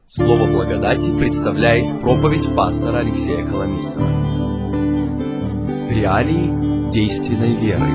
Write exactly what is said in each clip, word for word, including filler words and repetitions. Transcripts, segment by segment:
Слово благодати представляет проповедь пастора Алексея Коломийцева. Реалии действенной веры.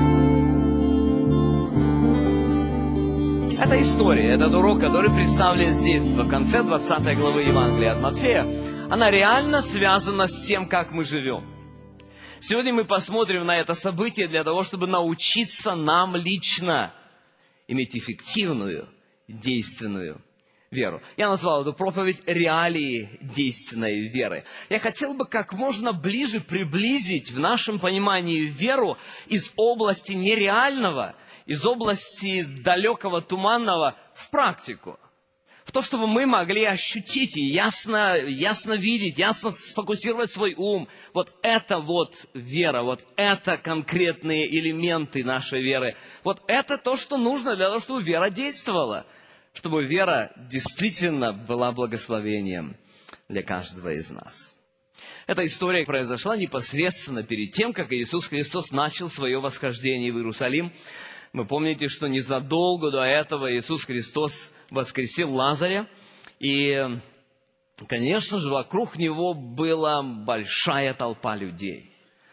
Это история, этот урок, который представлен здесь, в конце двадцатой главы Евангелия от Матфея, она реально связана с тем, как мы живем. Сегодня мы посмотрим на это событие для того, чтобы научиться нам лично иметь эффективную, действенную веру. Я назвал эту проповедь «Реалии действенной веры». Я хотел бы как можно ближе приблизить в нашем понимании веру из области нереального, из области далекого, туманного в практику. В то, чтобы мы могли ощутить и ясно, ясно видеть, ясно сфокусировать свой ум. Вот это вот вера, вот это конкретные элементы нашей веры. Вот это то, что нужно для того, чтобы вера действовала. Чтобы вера действительно была благословением для каждого из нас. Эта история произошла непосредственно перед тем, как Иисус Христос начал свое восхождение в Иерусалим. Вы помните, что незадолго до этого Иисус Христос воскресил Лазаря. И, конечно же, вокруг него была большая толпа людей.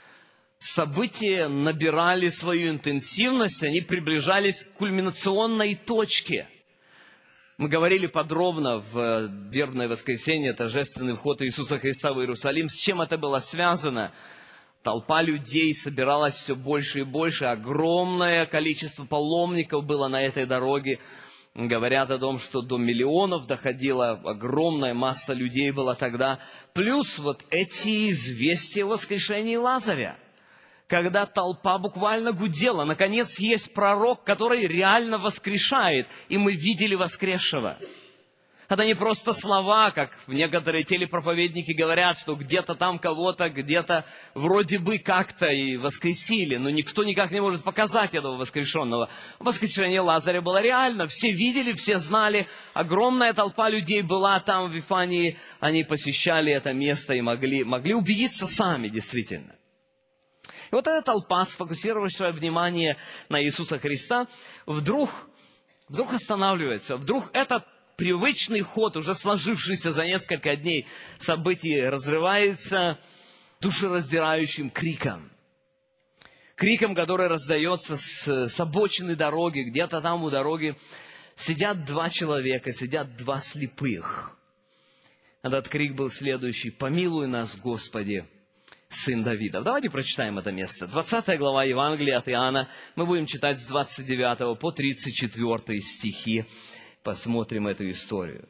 События набирали свою интенсивность, они приближались к кульминационной точке. Мы говорили подробно в вербное воскресенье, торжественный вход Иисуса Христа в Иерусалим, с чем это было связано. Толпа людей собиралась все больше и больше, огромное количество паломников было на этой дороге. Говорят о том, что до миллионов доходила, огромная масса людей была тогда. Плюс вот эти известия о воскрешении Лазаря. Когда толпа буквально гудела, наконец есть пророк, который реально воскрешает, и мы видели воскресшего. Это не просто слова, как некоторые телепроповедники говорят, что где-то там кого-то, где-то вроде бы как-то и воскресили, но никто никак не может показать этого воскрешенного. Воскрешение Лазаря было реально, все видели, все знали, огромная толпа людей была там в Вифании, они посещали это место и могли, могли убедиться сами действительно. И вот эта толпа, сфокусировав свое внимание на Иисуса Христа, вдруг, вдруг останавливается. Вдруг этот привычный ход, уже сложившийся за несколько дней событий, разрывается душераздирающим криком. Криком, который раздается с, с обочины дороги, где-то там у дороги сидят два человека, сидят два слепых. Этот крик был следующий: «Помилуй нас, Господи, Сын Давида». Давайте прочитаем это место. двадцатая глава Евангелия от Иоанна. Мы будем читать с двадцать девятого по тридцать четвёртый стихи. Посмотрим эту историю.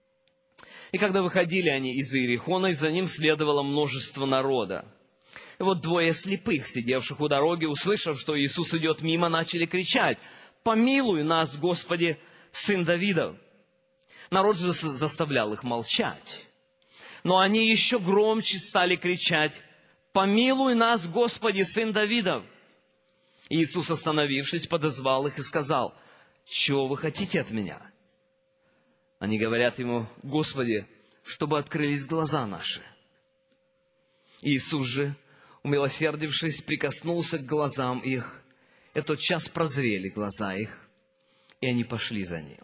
«И когда выходили они из Иерихона, и за ним следовало множество народа. И вот двое слепых, сидевших у дороги, услышав, что Иисус идет мимо, начали кричать: «Помилуй нас, Господи, Сын Давидов». Народ же заставлял их молчать. Но они еще громче стали кричать: «Помилуй нас, Господи, Сын Давидов». Иисус, остановившись, подозвал их и сказал: «Чего вы хотите от меня?» Они говорят ему: «Господи, чтобы открылись глаза наши». Иисус же, умилосердившись, прикоснулся к глазам их, и тотчас прозрели глаза их, и они пошли за ним.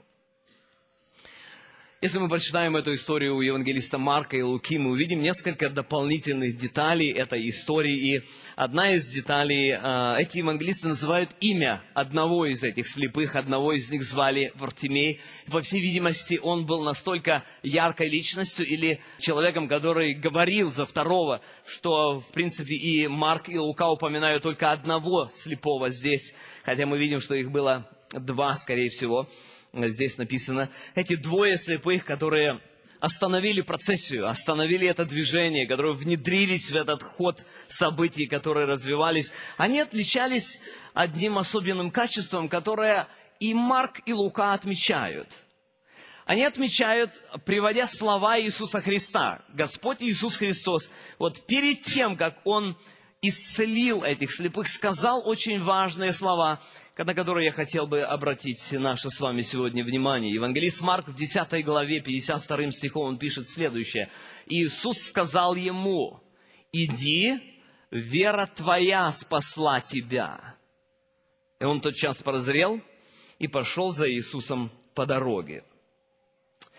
Если мы прочитаем эту историю у евангелиста Марка и Луки, мы увидим несколько дополнительных деталей этой истории. И одна из деталей, эти евангелисты называют имя одного из этих слепых, одного из них звали Вартимей. По всей видимости, он был настолько яркой личностью или человеком, который говорил за второго, что, в принципе, и Марк, и Лука упоминают только одного слепого здесь, хотя мы видим, что их было два, скорее всего. Здесь написано, эти двое слепых, которые остановили процессию, остановили это движение, которые внедрились в этот ход событий, которые развивались, они отличались одним особенным качеством, которое и Марк, и Лука отмечают. Они отмечают, приводя слова Иисуса Христа. Господь Иисус Христос, вот перед тем, как Он исцелил этих слепых, сказал очень важные слова, на которые я хотел бы обратить наше с вами сегодня внимание. Евангелист Марк в десятой главе, пятьдесят вторым стихом, он пишет следующее. «Иисус сказал ему: иди, вера твоя спасла тебя». И он тотчас прозрел и пошел за Иисусом по дороге.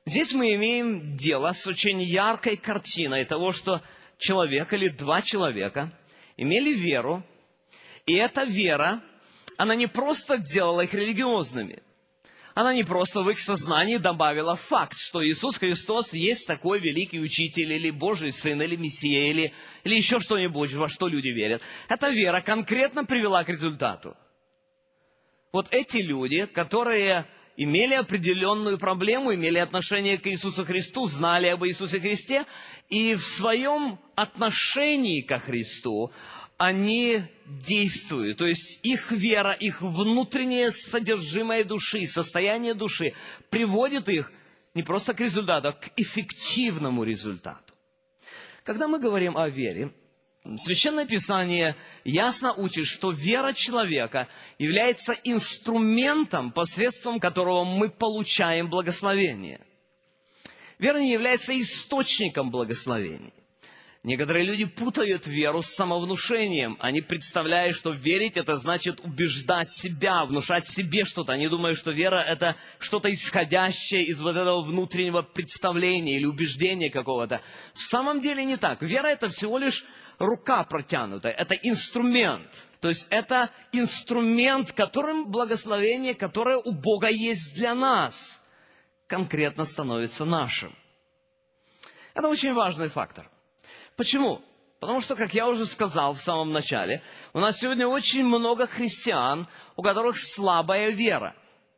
Здесь мы имеем дело с очень яркой картиной того, что человек или два человека имели веру, и эта вера, она не просто делала их религиозными, она не просто в их сознании добавила факт, что Иисус Христос есть такой великий учитель, или Божий Сын, или Мессия, или, или еще что-нибудь, во что люди верят. Эта вера конкретно привела к результату. Вот эти люди, которые имели определенную проблему, имели отношение к Иисусу Христу, знали об Иисусе Христе, и в своем отношении ко Христу они действуют. То есть их вера, их внутреннее содержимое души, состояние души приводит их не просто к результату, а к эффективному результату. Когда мы говорим о вере, Священное Писание ясно учит, что вера человека является инструментом, посредством которого мы получаем благословение. Вера не является источником благословения. Некоторые люди путают веру с самовнушением. Они представляют, что верить – это значит убеждать себя, внушать себе что-то. Они думают, что вера – это что-то исходящее из вот этого внутреннего представления или убеждения какого-то. В самом деле не так. Вера – это всего лишь рука протянутая, это инструмент. То есть это инструмент, которым благословение, которое у Бога есть для нас, конкретно становится нашим. Это очень важный фактор. Почему? Потому что, как я уже сказал в самом начале, у нас сегодня очень много христиан, у которых слабая вера.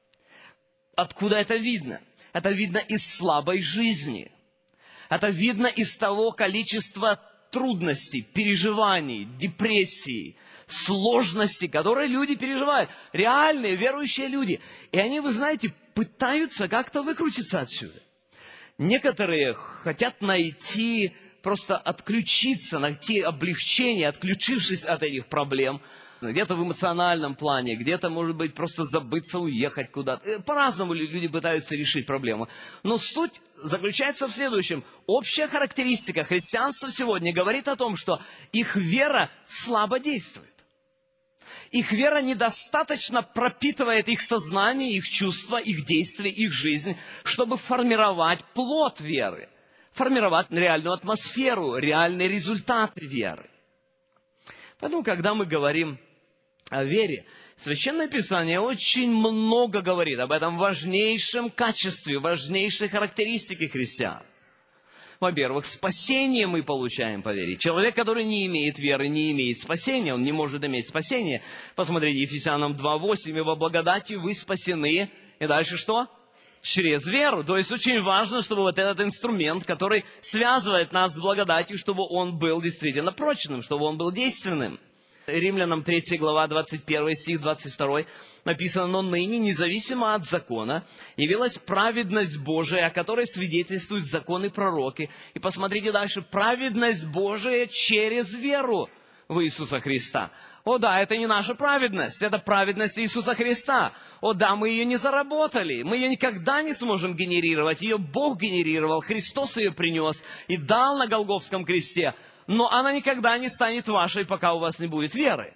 Откуда это видно? Это видно из слабой жизни. Это видно из того количества трудностей, переживаний, депрессий, сложностей, которые люди переживают. Реальные верующие люди. И они, вы знаете, пытаются как-то выкрутиться отсюда. Некоторые хотят найти, просто отключиться, найти облегчение, отключившись от этих проблем. Где-то в эмоциональном плане, где-то, может быть, просто забыться, уехать куда-то. По-разному люди пытаются решить проблему. Но суть заключается в следующем. Общая характеристика христианства сегодня говорит о том, что их вера слабо действует. Их вера недостаточно пропитывает их сознание, их чувства, их действия, их жизнь, чтобы формировать плод веры, формировать реальную атмосферу, реальные результаты веры. Поэтому, когда мы говорим о вере, Священное Писание очень много говорит об этом важнейшем качестве, важнейшей характеристике христиан. Во-первых, спасение мы получаем по вере. Человек, который не имеет веры, не имеет спасения, он не может иметь спасения. Посмотрите, Ефесянам два восемь, «Ибо благодатью вы спасены». И дальше что? Через веру. То есть очень важно, чтобы вот этот инструмент, который связывает нас с благодатью, чтобы он был действительно прочным, чтобы он был действенным. Римлянам третья глава, двадцать первый стих, двадцать второй написано: «Но ныне, независимо от закона, явилась праведность Божия, о которой свидетельствуют законы и пророки». И посмотрите дальше: праведность Божия через веру в Иисуса Христа. О да, это не наша праведность, это праведность Иисуса Христа. О да, мы ее не заработали, мы ее никогда не сможем генерировать, ее Бог генерировал, Христос ее принес и дал на Голгофском кресте. Но она никогда не станет вашей, пока у вас не будет веры.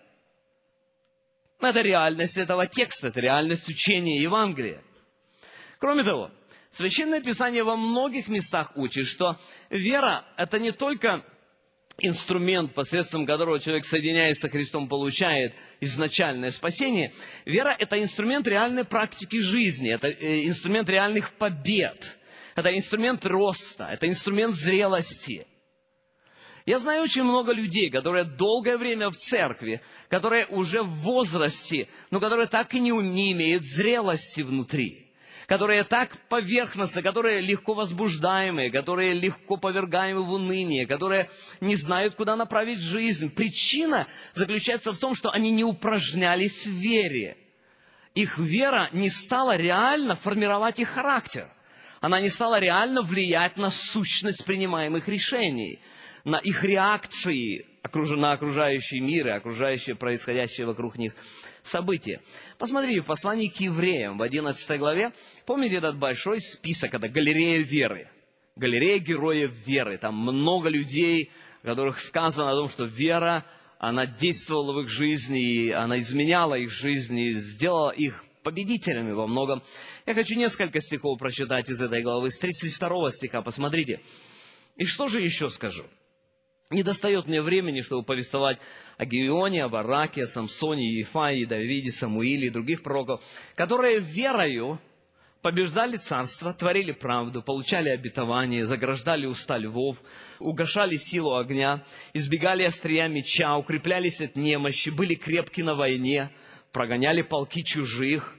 Это реальность этого текста, это реальность учения Евангелия. Кроме того, Священное Писание во многих местах учит, что вера – это не только инструмент, посредством которого человек, соединяясь со Христом, получает изначальное спасение. Вера – это инструмент реальной практики жизни, это инструмент реальных побед, это инструмент роста, это инструмент зрелости. Я знаю очень много людей, которые долгое время в церкви, которые уже в возрасте, но которые так и не, не имеют зрелости внутри, которые так поверхностны, которые легко возбуждаемые, которые легко повергаемы в уныние, которые не знают, куда направить жизнь. Причина заключается в том, что они не упражнялись в вере. Их вера не стала реально формировать их характер. Она не стала реально влиять на сущность принимаемых решений, на их реакции на окружающий мир и окружающее происходящее вокруг них события. Посмотрите, в послании к евреям в одиннадцатой главе, помните этот большой список, это галерея веры, галерея героев веры. Там много людей, о которых сказано о том, что вера, она действовала в их жизни, и она изменяла их жизнь, и сделала их победителями во многом. Я хочу несколько стихов прочитать из этой главы, с тридцать второго стиха, посмотрите. И что же еще скажу? Не достает мне времени, чтобы повествовать о Гедеоне, о Бараке, о Самсоне, Ефае, Давиде, Самуиле и других пророков, которые верою побеждали царство, творили правду, получали обетование, заграждали уста львов, угошали силу огня, избегали острия меча, укреплялись от немощи, были крепки на войне, прогоняли полки чужих,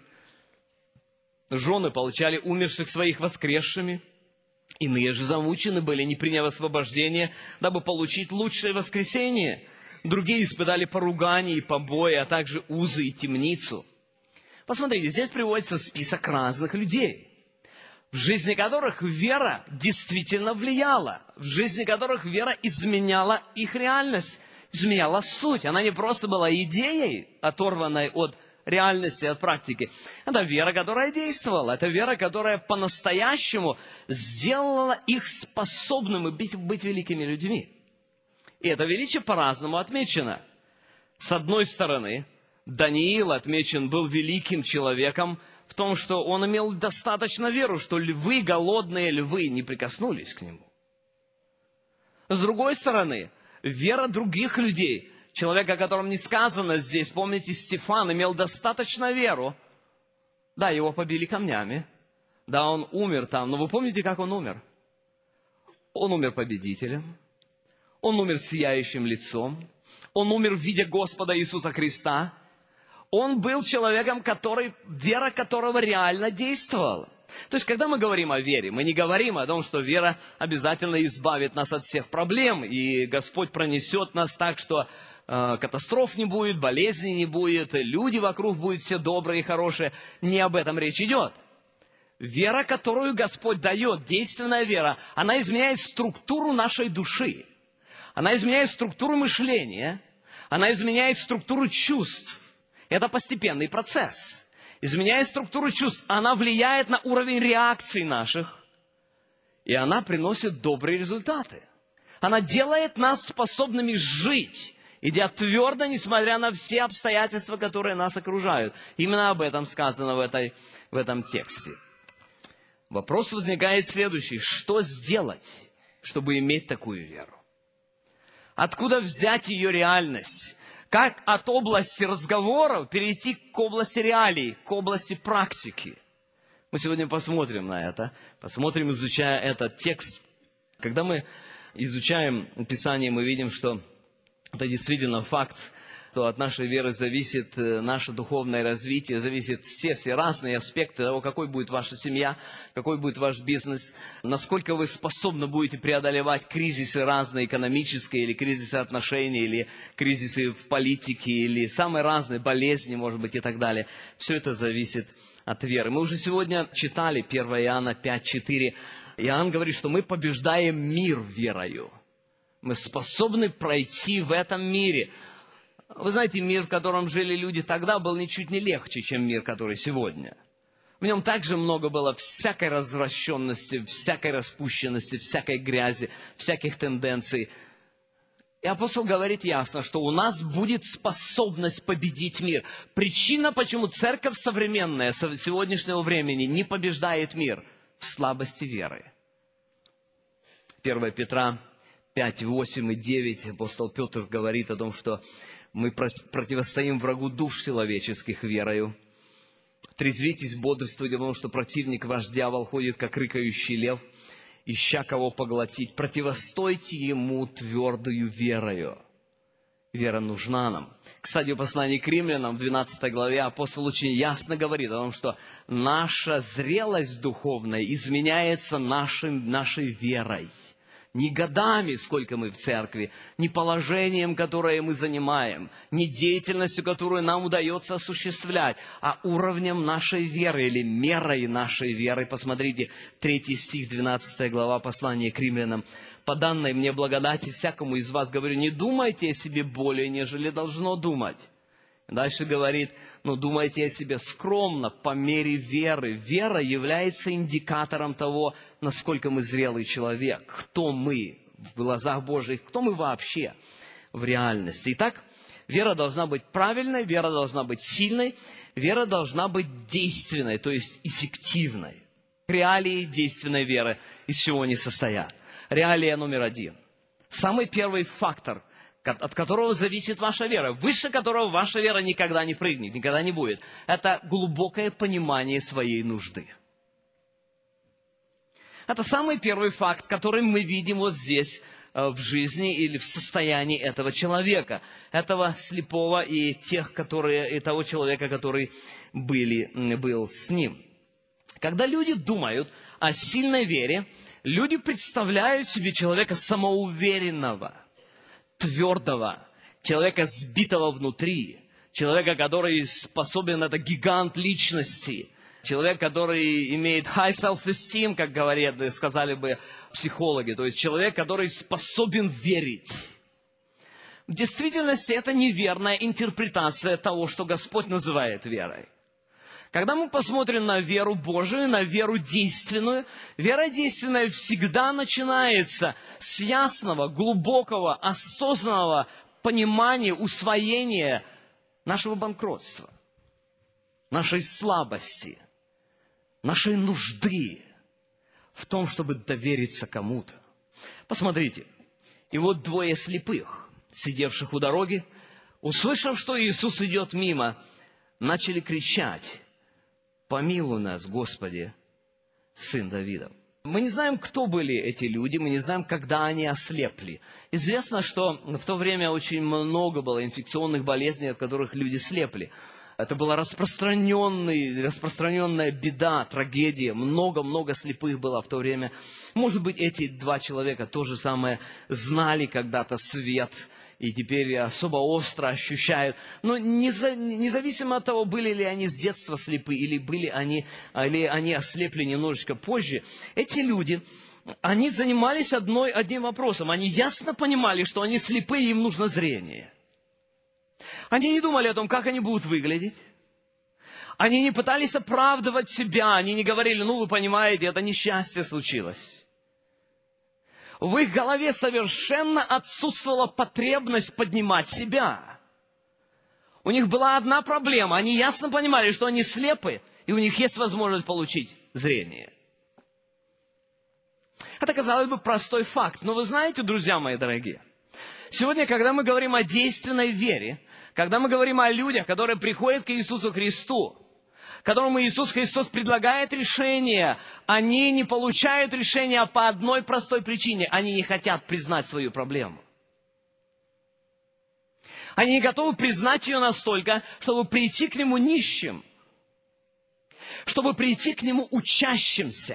жены получали умерших своих воскресшими, иные же замучены были, не приняв освобождения, дабы получить лучшее воскресение. Другие испытали поругание и побои, а также узы и темницу. Посмотрите, здесь приводится список разных людей, в жизни которых вера действительно влияла, в жизни которых вера изменяла их реальность, изменяла суть. Она не просто была идеей, оторванной от реальности, от практики. Это вера, которая действовала, это вера, которая по-настоящему сделала их способными быть, быть великими людьми. И это величие по-разному отмечено. С одной стороны, Даниил отмечен был великим человеком в том, что он имел достаточно веру, что львы, голодные львы, не прикоснулись к нему. С другой стороны, вера других людей, человека, о котором не сказано здесь, помните, Стефан имел достаточно веру. Да, его побили камнями, да, он умер там, но вы помните, как он умер? Он умер победителем, он умер сияющим лицом, он умер в виде Господа Иисуса Христа. Он был человеком, который, вера которого реально действовала. То есть, когда мы говорим о вере, мы не говорим о том, что вера обязательно избавит нас от всех проблем, и Господь пронесет нас так, что э, катастроф не будет, болезней не будет, люди вокруг будут все добрые и хорошие. Не об этом речь идет. Вера, которую Господь дает, действенная вера, она изменяет структуру нашей души. Она изменяет структуру мышления, она изменяет структуру чувств. Это постепенный процесс. Изменяя структуру чувств, она влияет на уровень реакций наших, и она приносит добрые результаты. Она делает нас способными жить, идя твердо, несмотря на все обстоятельства, которые нас окружают. Именно об этом сказано в, этой, в этом тексте. Вопрос возникает следующий. Что сделать, чтобы иметь такую веру? Откуда взять ее реальность? Как от области разговоров перейти к области реалий, к области практики? Мы сегодня посмотрим на это, посмотрим, изучая этот текст. Когда мы изучаем Писание, мы видим, что это действительно факт, что от нашей веры зависит наше духовное развитие, зависит все-все разные аспекты того, какой будет ваша семья, какой будет ваш бизнес, насколько вы способны будете преодолевать кризисы разные, экономические, или кризисы отношений, или кризисы в политике, или самые разные болезни, может быть, и так далее. Все это зависит от веры. Мы уже сегодня читали первое Иоанна пять четыре. Иоанн говорит, что мы побеждаем мир верою. Мы способны пройти в этом мире. Вы знаете, мир, в котором жили люди тогда, был ничуть не легче, чем мир, который сегодня. В нем также много было всякой развращенности, всякой распущенности, всякой грязи, всяких тенденций. И апостол говорит ясно, что у нас будет способность победить мир. Причина, почему церковь современная, сегодняшнего времени, не побеждает мир в слабости веры. первое Петра пять, восемь и девять апостол Петр говорит о том, что мы противостоим врагу душ человеческих верою. Трезвитесь, бодрствуйте, потому что противник ваш дьявол ходит, как рыкающий лев, ища кого поглотить. Противостойте ему твердою верою. Вера нужна нам. Кстати, в послании к римлянам в двенадцатой главе апостол очень ясно говорит о том, что наша зрелость духовная изменяется нашим, нашей верой. Не годами, сколько мы в церкви, не положением, которое мы занимаем, не деятельностью, которую нам удается осуществлять, а уровнем нашей веры или мерой нашей веры. Посмотрите, третий стих, двенадцатая глава послания к римлянам. «По данной мне благодати всякому из вас говорю, не думайте о себе более, нежели должно думать». Дальше говорит, ну думайте о себе скромно, по мере веры. Вера является индикатором того, насколько мы зрелый человек, кто мы в глазах Божьих, кто мы вообще в реальности. Итак, вера должна быть правильной, вера должна быть сильной, Вера должна быть действенной, то есть эффективной. Реалии действенной веры из чего они состоят? Реалия номер один. Самый первый фактор, от которого зависит ваша вера, выше которого ваша вера никогда не прыгнет, никогда не будет, это глубокое понимание своей нужды. Это самый первый факт, который мы видим вот здесь, в жизни или в состоянии этого человека, этого слепого и тех, которые, и того человека, который были, был с ним. Когда люди думают о сильной вере, люди представляют себе человека самоуверенного, твердого, человека сбитого внутри, человека, который способен, это гигант личности, человек, который имеет high self-esteem, как говорят, сказали бы психологи, то есть человек, который способен верить. В действительности это неверная интерпретация того, что Господь называет верой. Когда мы посмотрим на веру Божию, на веру действенную, вера действенная всегда начинается с ясного, глубокого, осознанного понимания, усвоения нашего банкротства, нашей слабости, нашей нужды в том, чтобы довериться кому-то. Посмотрите, и вот двое слепых, сидевших у дороги, услышав, что Иисус идет мимо, начали кричать: «Помилуй нас, Господи, Сын Давидов». Мы не знаем, кто были эти люди, мы не знаем, когда они ослепли. Известно, что в то время очень много было инфекционных болезней, от которых люди слепли. Это была распространенная, распространенная беда, трагедия. Много-много слепых было в то время. Может быть, эти два человека то же самое знали когда-то свет, и теперь особо остро ощущают. Но независимо от того, были ли они с детства слепы, или были они, или они ослепли немножечко позже, эти люди, они занимались одной, одним вопросом. Они ясно понимали, что они слепы, и им нужно зрение. Они не думали о том, как они будут выглядеть. Они не пытались оправдывать себя. Они не говорили: ну, вы понимаете, это несчастье случилось. В их голове совершенно отсутствовала потребность поднимать себя. У них была одна проблема. Они ясно понимали, что они слепы, и у них есть возможность получить зрение. Это, казалось бы, простой факт. Но вы знаете, друзья мои дорогие, сегодня, когда мы говорим о действенной вере, когда мы говорим о людях, которые приходят к Иисусу Христу, которому Иисус Христос предлагает решение, они не получают решения по одной простой причине. Они не хотят признать свою проблему. Они не готовы признать ее настолько, чтобы прийти к Нему нищим, чтобы прийти к Нему учащимся.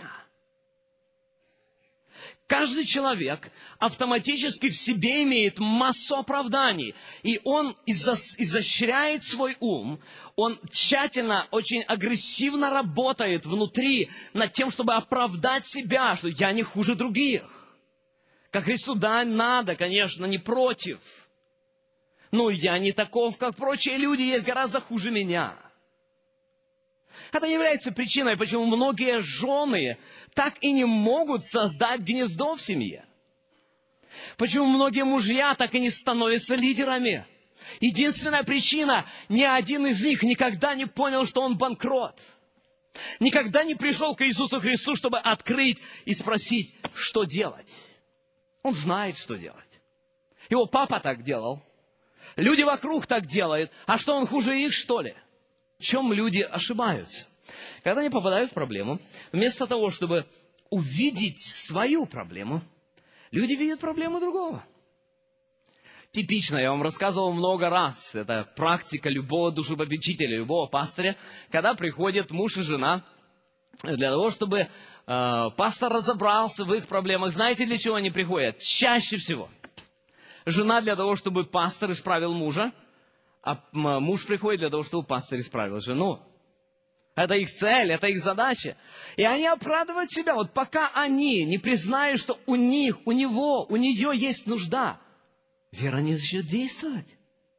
Каждый человек автоматически в себе имеет массу оправданий, и он изощряет свой ум, он тщательно, очень агрессивно работает внутри над тем, чтобы оправдать себя, что я не хуже других. Как Христу, да, надо, конечно, не против, но я не таков, как прочие люди, есть гораздо хуже меня. Это является причиной, почему многие жены так и не могут создать гнездо в семье. Почему многие мужья так и не становятся лидерами. Единственная причина, ни один из них никогда не понял, что он банкрот. Никогда не пришел к Иисусу Христу, чтобы открыть и спросить, что делать. Он знает, что делать. Его папа так делал. Люди вокруг так делают. А что, он хуже их, что ли? В чем люди ошибаются? Когда они попадают в проблему, вместо того, чтобы увидеть свою проблему, люди видят проблему другого. Типично, я вам рассказывал много раз, это практика любого душепопечителя, любого пастыря, когда приходят муж и жена, для того, чтобы э, пастор разобрался в их проблемах. Знаете, для чего они приходят? Чаще всего. Жена для того, чтобы пастор исправил мужа, а муж приходит для того, чтобы пастор исправил жену. Это их цель, это их задача. И они оправдывают себя. Вот пока они не признают, что у них, у него, у нее есть нужда, вера не начнет действовать.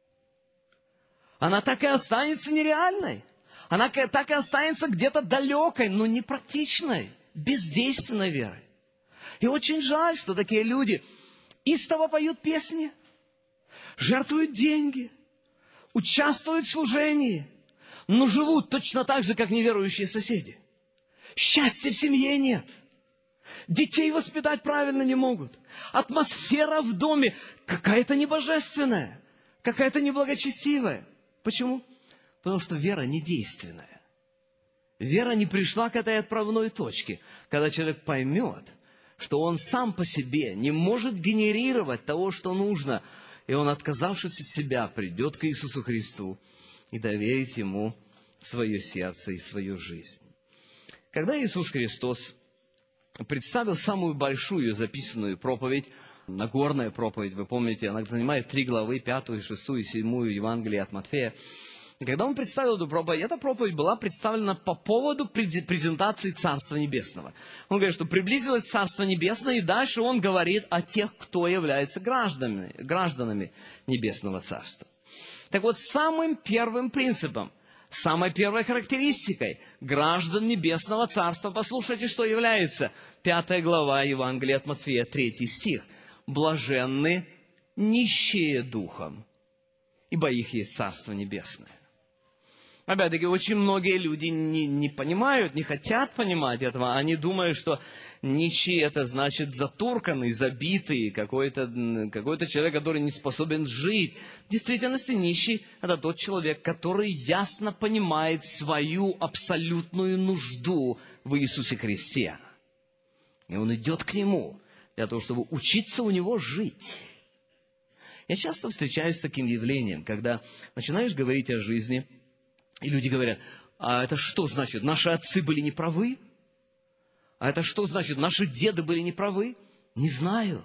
Она так и останется нереальной. Она так и останется где-то далекой, но непрактичной, бездейственной верой. И очень жаль, что такие люди истово поют песни, жертвуют деньги, участвуют в служении, но живут точно так же, как неверующие соседи. Счастья в семье нет. Детей воспитать правильно не могут. Атмосфера в доме какая-то небожественная, какая-то неблагочестивая. Почему? Потому что вера не действенная. Вера не пришла к этой отправной точке, когда человек поймет, что он сам по себе не может генерировать того, что нужно, и он, отказавшись от себя, придет к Иисусу Христу и доверит Ему свое сердце и свою жизнь. Когда Иисус Христос представил самую большую записанную проповедь, Нагорная проповедь, вы помните, она занимает три главы, пятую, шестую, седьмую Евангелие от Матфея. И когда он представил эту проповедь, эта проповедь была представлена по поводу презентации Царства Небесного. Он говорит, что приблизилось Царство Небесное, и дальше он говорит о тех, кто является гражданами, гражданами Небесного Царства. Так вот, самым первым принципом, самой первой характеристикой граждан Небесного Царства, послушайте, что является. Пятая глава Евангелия от Матфея, третий стих. «Блаженны нищие духом, ибо их есть Царство Небесное». Опять-таки, очень многие люди не, не понимают, не хотят понимать этого. Они думают, что нищий – это значит затурканный, забитый, какой-то, какой-то человек, который не способен жить. В действительности, нищий – это тот человек, который ясно понимает свою абсолютную нужду в Иисусе Христе. И он идет к Нему для того, чтобы учиться у Него жить. Я часто встречаюсь с таким явлением, когда начинаешь говорить о жизни, и люди говорят: а это что значит, наши отцы были неправы? А это что значит, наши деды были неправы? Не знаю.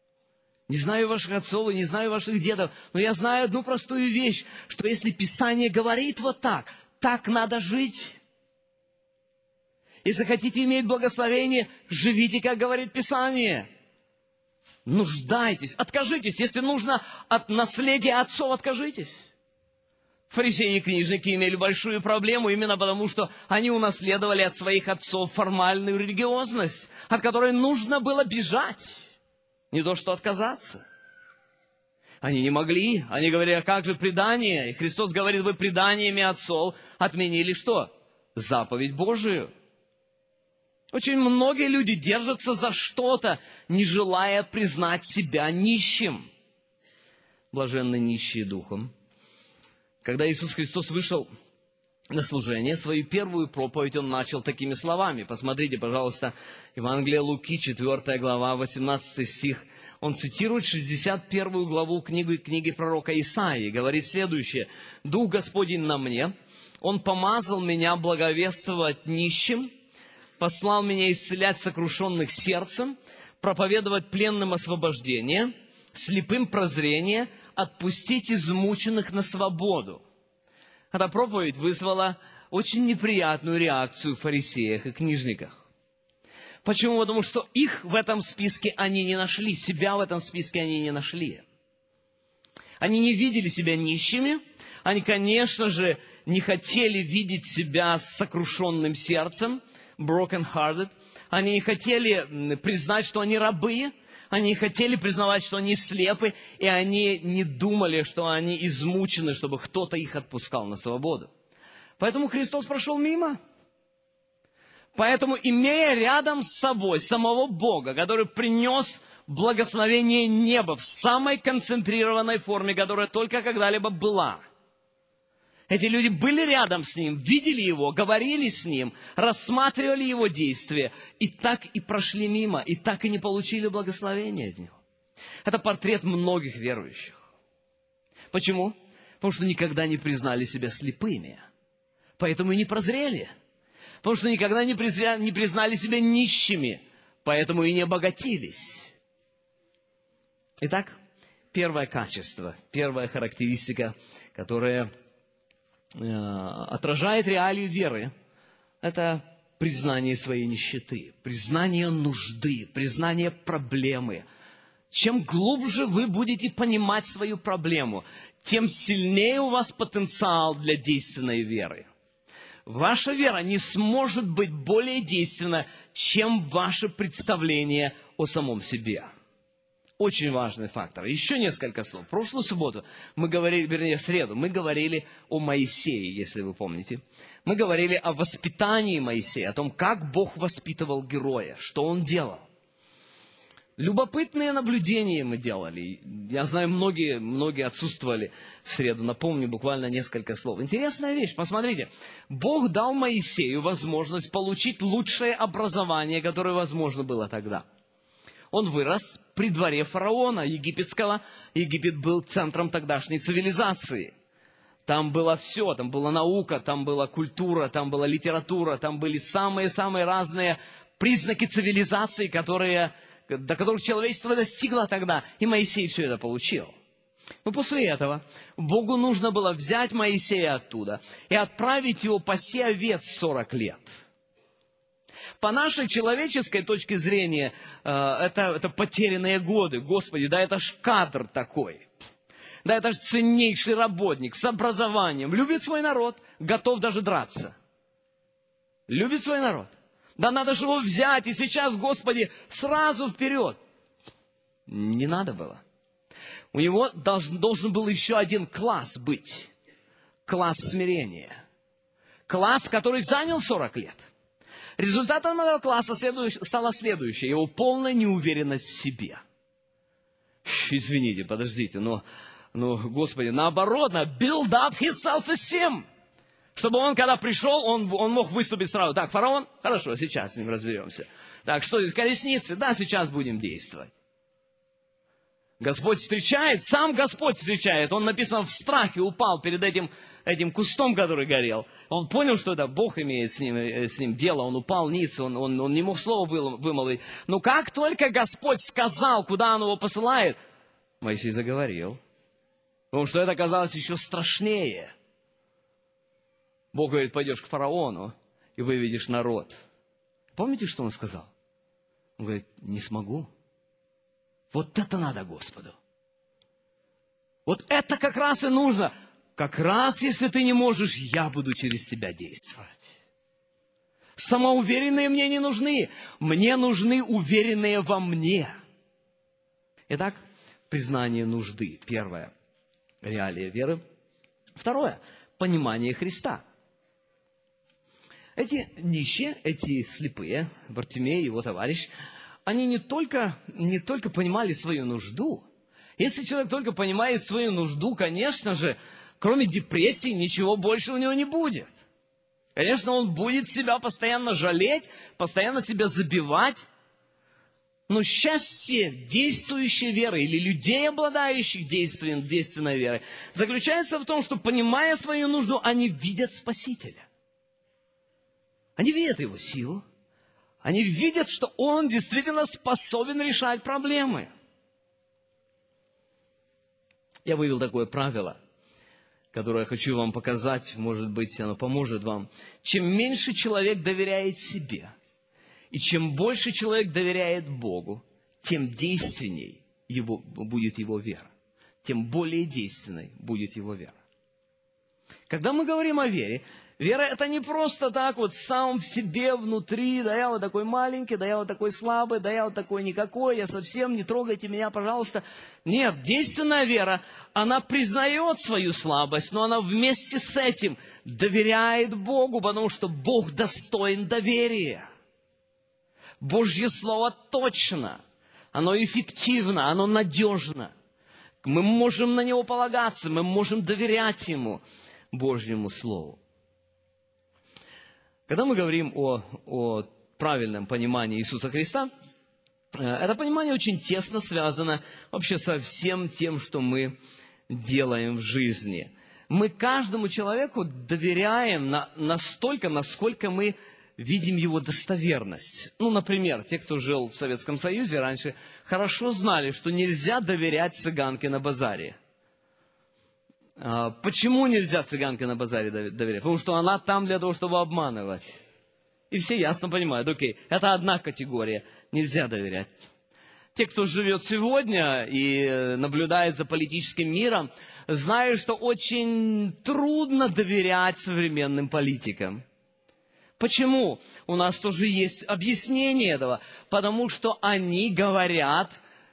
Не знаю ваших отцов и не знаю ваших дедов, но я знаю одну простую вещь, что если Писание говорит вот так, так надо жить. Если хотите иметь благословение, живите, как говорит Писание. Нуждайтесь, откажитесь. Если нужно от наследия отцов, откажитесь. Фарисеи и книжники имели большую проблему именно потому, что они унаследовали от своих отцов формальную религиозность, от которой нужно было бежать, не то что отказаться. Они не могли, они говорили: а как же предание? И Христос говорит: вы преданиями отцов отменили что? Заповедь Божию. Очень многие люди держатся за что-то, не желая признать себя нищим. Блаженны нищие духом. Когда Иисус Христос вышел на служение, свою первую проповедь Он начал такими словами. Посмотрите, пожалуйста, Евангелие Луки, четвёртая глава, восемнадцатый стих. Он цитирует шестьдесят первую главу книги, книги пророка Исаии. Говорит следующее: «Дух Господень на мне, Он помазал меня благовествовать нищим, послал меня исцелять сокрушенных сердцем, проповедовать пленным освобождение, слепым прозрение, отпустить измученных на свободу». Эта проповедь вызвала очень неприятную реакцию в фарисеях и книжниках. Почему? Потому что их в этом списке они не нашли, себя в этом списке они не нашли. Они не видели себя нищими, они, конечно же, не хотели видеть себя с сокрушенным сердцем, broken hearted. Они не хотели признать, что они рабы, они не хотели признавать, что они слепы, и они не думали, что они измучены, чтобы кто-то их отпускал на свободу. Поэтому Христос прошел мимо. Поэтому, имея рядом с собой самого Бога, который принес благословение неба в самой концентрированной форме, которая только когда-либо была, эти люди были рядом с Ним, видели Его, говорили с Ним, рассматривали Его действия, и так и прошли мимо, и так и не получили благословения от Него. Это портрет многих верующих. Почему? Потому что никогда не признали себя слепыми, поэтому и не прозрели. Потому что никогда не признали, не признали себя нищими, поэтому и не обогатились. Итак, первое качество, первая характеристика, которая отражает реалию веры, это признание своей нищеты, признание нужды, признание проблемы. Чем глубже вы будете понимать свою проблему, тем сильнее у вас потенциал для действенной веры. Ваша вера не сможет быть более действенна, чем ваше представление о самом себе. Очень важный фактор. Еще несколько слов. В прошлую субботу мы говорили, вернее, в среду, мы говорили о Моисее, если вы помните. Мы говорили о воспитании Моисея, о том, как Бог воспитывал героя, что он делал. Любопытные наблюдения мы делали. Я знаю, многие, многие отсутствовали в среду. Напомню буквально несколько слов. Интересная вещь, посмотрите. Бог дал Моисею возможность получить лучшее образование, которое возможно было тогда. Он вырос при дворе фараона египетского. Египет был центром тогдашней цивилизации. Там было все, там была наука, там была культура, там была литература, там были самые-самые разные признаки цивилизации, которые, до которых человечество достигло тогда. И Моисей все это получил. Но после этого Богу нужно было взять Моисея оттуда и отправить его паси овец сорок лет. По нашей человеческой точке зрения, это, это потерянные годы. Господи, да это ж кадр такой. Да это же ценнейший работник с образованием. Любит свой народ, готов даже драться. Любит свой народ. Да надо же его взять, и сейчас, Господи, сразу вперед. Не надо было. У него должен, должен был еще один класс быть. Класс смирения. Класс, который занял сорок лет. Результатом этого класса следующ, стало следующее. Его полная неуверенность в себе. Извините, подождите, но... Ну, Господи, наоборот, build up his self-esteem. Чтобы он, когда пришел, он, он мог выступить сразу. Так, фараон, хорошо, сейчас с ним разберемся. Так, что здесь, колесницы? Да, сейчас будем действовать. Господь встречает, сам Господь встречает. Он, написано, в страхе упал перед этим, этим кустом, который горел. Он понял, что это Бог имеет с ним, с ним дело. Он упал ниц, он, он, он не мог слова вымолвить. Но как только Господь сказал, куда он его посылает, Моисей заговорил. Потому что это оказалось еще страшнее. Бог говорит, пойдешь к фараону и выведешь народ. Помните, что он сказал? Он говорит, не смогу. Вот это надо Господу. Вот это как раз и нужно. Как раз, если ты не можешь, я буду через тебя действовать. Самоуверенные мне не нужны. Мне нужны уверенные во мне. Итак, признание нужды. Первое. Реалия веры. Второе. Понимание Христа. Эти нищие, эти слепые, Бартимей и его товарищ, они не только, не только понимали свою нужду. Если человек только понимает свою нужду, конечно же, кроме депрессии, ничего больше у него не будет. Конечно, он будет себя постоянно жалеть, постоянно себя забивать. Но счастье действующей веры или людей, обладающих действием, действенной верой, заключается в том, что, понимая свою нужду, они видят Спасителя. Они видят Его силу. Они видят, что Он действительно способен решать проблемы. Я вывел такое правило, которое я хочу вам показать. Может быть, оно поможет вам. Чем меньше человек доверяет себе, и чем больше человек доверяет Богу, тем действенней его, будет его вера. Тем более действенной будет его вера. Когда мы говорим о вере, вера это не просто так вот сам в себе, внутри, да я вот такой маленький, да я вот такой слабый, да я вот такой никакой, я совсем, не трогайте меня, пожалуйста. Нет, действенная вера, она признает свою слабость, но она вместе с этим доверяет Богу, потому что Бог достоин доверия. Божье Слово точно, оно эффективно, оно надежно. Мы можем на него полагаться, мы можем доверять ему, Божьему Слову. Когда мы говорим о, о правильном понимании Иисуса Христа, это понимание очень тесно связано вообще со всем тем, что мы делаем в жизни. Мы каждому человеку доверяем на, настолько, насколько мы видим его достоверность. Ну, например, те, кто жил в Советском Союзе раньше, хорошо знали, что нельзя доверять цыганке на базаре. Почему нельзя цыганке на базаре доверять? Потому что она там для того, чтобы обманывать. И все ясно понимают, окей, это одна категория, нельзя доверять. Те, кто живет сегодня и наблюдает за политическим миром, знают, что очень трудно доверять современным политикам. Почему? У нас тоже есть объяснение этого. Потому что они говорят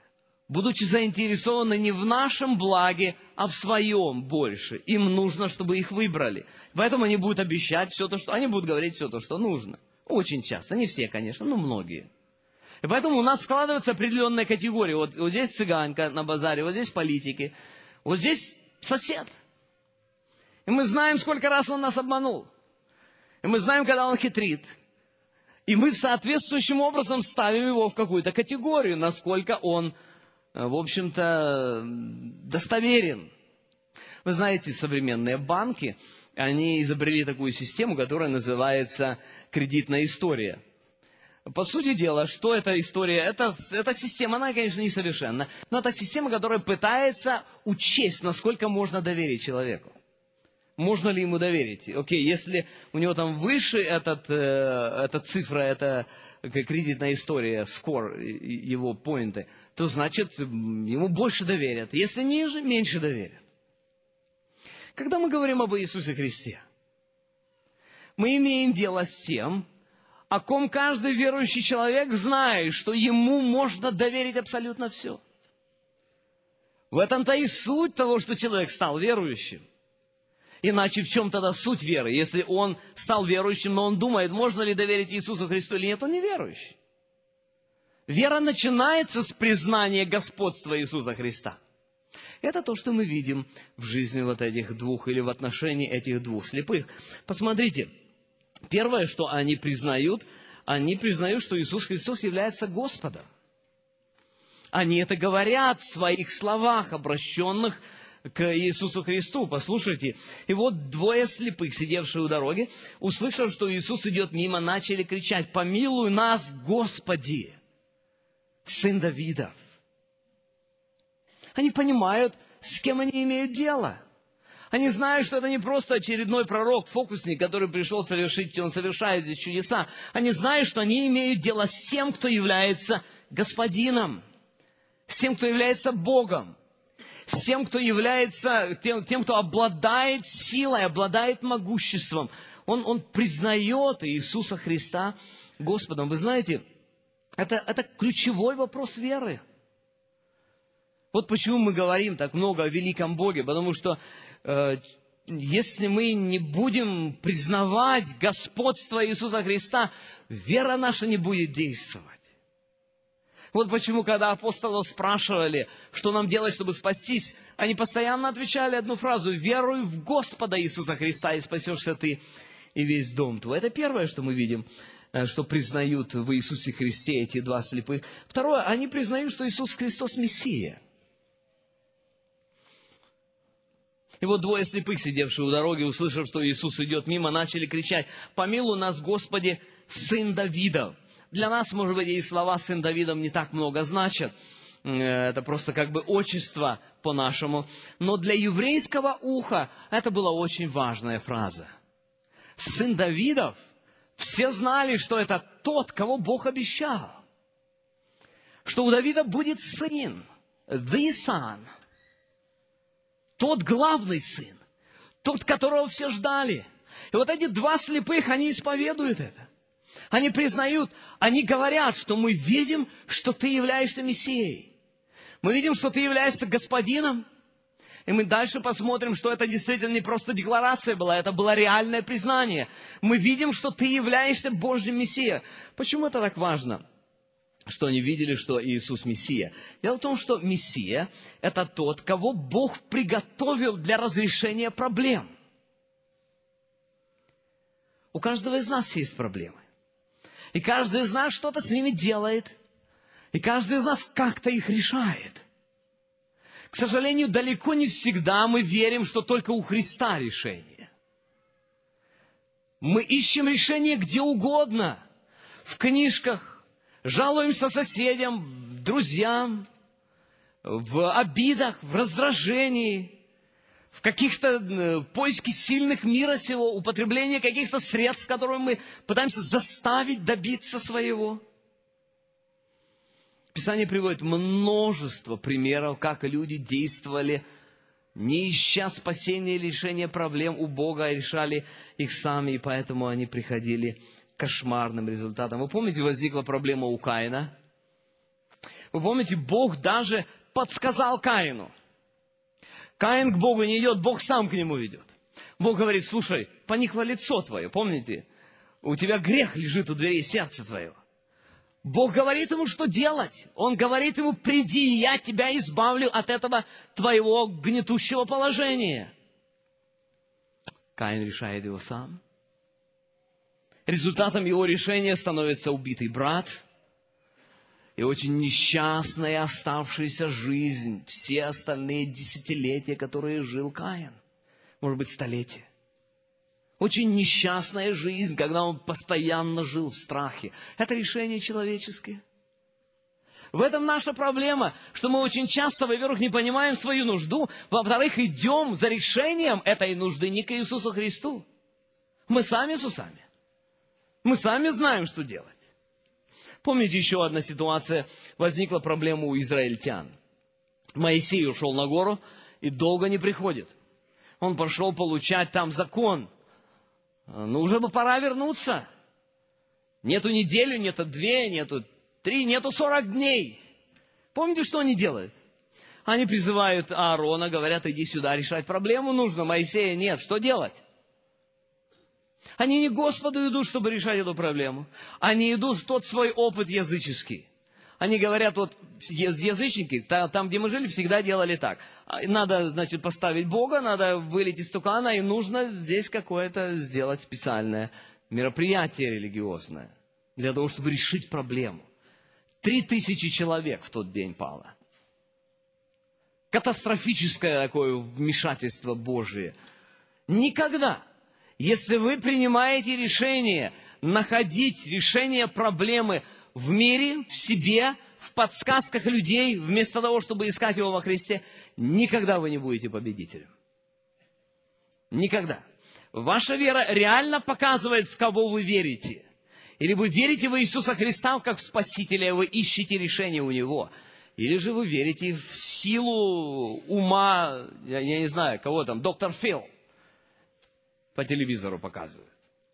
будучи заинтересованы не в нашем благе, а в своем больше. Им нужно, чтобы их выбрали. Поэтому они будут обещать все то, что... Они будут говорить все то, что нужно. Очень часто. Не все, конечно, но многие. И поэтому у нас складываются определенные категории. Вот, вот здесь цыганка на базаре, вот здесь политики, вот здесь сосед. И мы знаем, сколько раз он нас обманул. И мы знаем, когда он хитрит. И мы соответствующим образом ставим его в какую-то категорию, насколько он, в общем-то, достоверен. Вы знаете, современные банки, они изобрели такую систему, которая называется кредитная история. По сути дела, что эта история? Это, эта система, она, конечно, несовершенна, но это система, которая пытается учесть, насколько можно доверить человеку. Можно ли ему доверить? Окей, если у него там выше этот, э, эта цифра, это кредитная история, скор, его поинты, то значит ему больше доверят. Если ниже, меньше доверят. Когда мы говорим об Иисусе Христе, мы имеем дело с тем, о ком каждый верующий человек знает, что ему можно доверить абсолютно все. В этом-то и суть того, что человек стал верующим. Иначе в чем тогда суть веры? Если он стал верующим, но он думает, можно ли доверить Иисусу Христу или нет, он не верующий. Вера начинается с признания господства Иисуса Христа. Это то, что мы видим в жизни вот этих двух, или в отношении этих двух слепых. Посмотрите, первое, что они признают, они признают, что Иисус Христос является Господом. Они это говорят в своих словах, обращенных к Иисусу Христу. Послушайте, и вот двое слепых, сидевшие у дороги, услышав, что Иисус идет мимо, начали кричать: «Помилуй нас, Господи, Сын Давидов». Они понимают, с кем они имеют дело. Они знают, что это не просто очередной пророк, фокусник, который пришел совершить, он совершает здесь чудеса. Они знают, что они имеют дело с тем, кто является Господином, с тем, кто является Богом, с тем, кто является тем, тем кто обладает силой, обладает могуществом. Он, он признает Иисуса Христа Господом. Вы знаете, это, это ключевой вопрос веры. Вот почему мы говорим так много о великом Боге, потому что э, если мы не будем признавать господство Иисуса Христа, вера наша не будет действовать. Вот почему, когда апостолов спрашивали, что нам делать, чтобы спастись, они постоянно отвечали одну фразу: «Веруй в Господа Иисуса Христа, и спасешься ты и весь дом твой». Это первое, что мы видим, что признают в Иисусе Христе эти два слепых. Второе, они признают, что Иисус Христос Мессия. И вот двое слепых, сидевшие у дороги, услышав, что Иисус идет мимо, начали кричать: «Помилуй нас, Господи, Сын Давидов». Для нас, может быть, и слова «сын Давидов» не так много значат. Это просто как бы отчество по-нашему. Но для еврейского уха это была очень важная фраза. Сын Давидов, все знали, что это тот, кого Бог обещал. Что у Давида будет сын, the son. Тот главный сын, тот, которого все ждали. И вот эти два слепых, они исповедуют это. Они признают, они говорят, что мы видим, что ты являешься Мессией. Мы видим, что ты являешься Господином. И мы дальше посмотрим, что это действительно не просто декларация была, это было реальное признание. Мы видим, что ты являешься Божьим Мессией. Почему это так важно, что они видели, что Иисус Мессия? Дело в том, что Мессия – это тот, кого Бог приготовил для разрешения проблем. У каждого из нас есть проблемы. И каждый из нас что-то с ними делает. И каждый из нас как-то их решает. К сожалению, далеко не всегда мы верим, что только у Христа решение. Мы ищем решение где угодно. В книжках, жалуемся соседям, друзьям, в обидах, в раздражении, в каких-то поиске сильных мира сего, употреблении каких-то средств, которыми мы пытаемся заставить добиться своего. Писание приводит множество примеров, как люди действовали, не ища спасения или решения проблем у Бога, а решали их сами, и поэтому они приходили к кошмарным результатам. Вы помните, возникла проблема у Каина? Вы помните, Бог даже подсказал Каину. Каин к Богу не идет, Бог сам к нему ведет. Бог говорит: слушай, поникло лицо твое, помните? У тебя грех лежит у дверей сердца твоего. Бог говорит ему, что делать. Он говорит ему: приди, я тебя избавлю от этого твоего гнетущего положения. Каин решает его сам. Результатом его решения становится убитый брат и очень несчастная оставшаяся жизнь, все остальные десятилетия, которые жил Каин, может быть, столетия. Очень несчастная жизнь, когда он постоянно жил в страхе. Это решение человеческое. В этом наша проблема, что мы очень часто, во-первых, не понимаем свою нужду, во-вторых, идем за решением этой нужды не к Иисусу Христу. Мы сами с усами. Мы сами знаем, что делать. Помните, еще одна ситуация, возникла проблема у израильтян. Моисей ушел на гору и долго не приходит. Он пошел получать там закон. Ну, уже бы пора вернуться. Нету неделю, нету две, нету три, нету сорок дней. Помните, что они делают? Они призывают Аарона, говорят: иди сюда, решать проблему нужно. Моисея нет, что делать? Они не к Господу идут, чтобы решать эту проблему. Они идут в тот свой опыт языческий. Они говорят: вот язычники, там, где мы жили, всегда делали так. Надо, значит, поставить Бога, надо вылить из тукана, и нужно здесь какое-то сделать специальное мероприятие религиозное, для того, чтобы решить проблему. Три тысячи человек в тот день пало. Катастрофическое такое вмешательство Божие. Никогда, если вы принимаете решение находить решение проблемы в мире, в себе, в подсказках людей, вместо того, чтобы искать его во Христе, никогда вы не будете победителем. Никогда. Ваша вера реально показывает, в кого вы верите. Или вы верите в Иисуса Христа как в Спасителя, вы ищете решение у Него. Или же вы верите в силу ума, я, я не знаю, кого там, доктор Фил по телевизору показывают.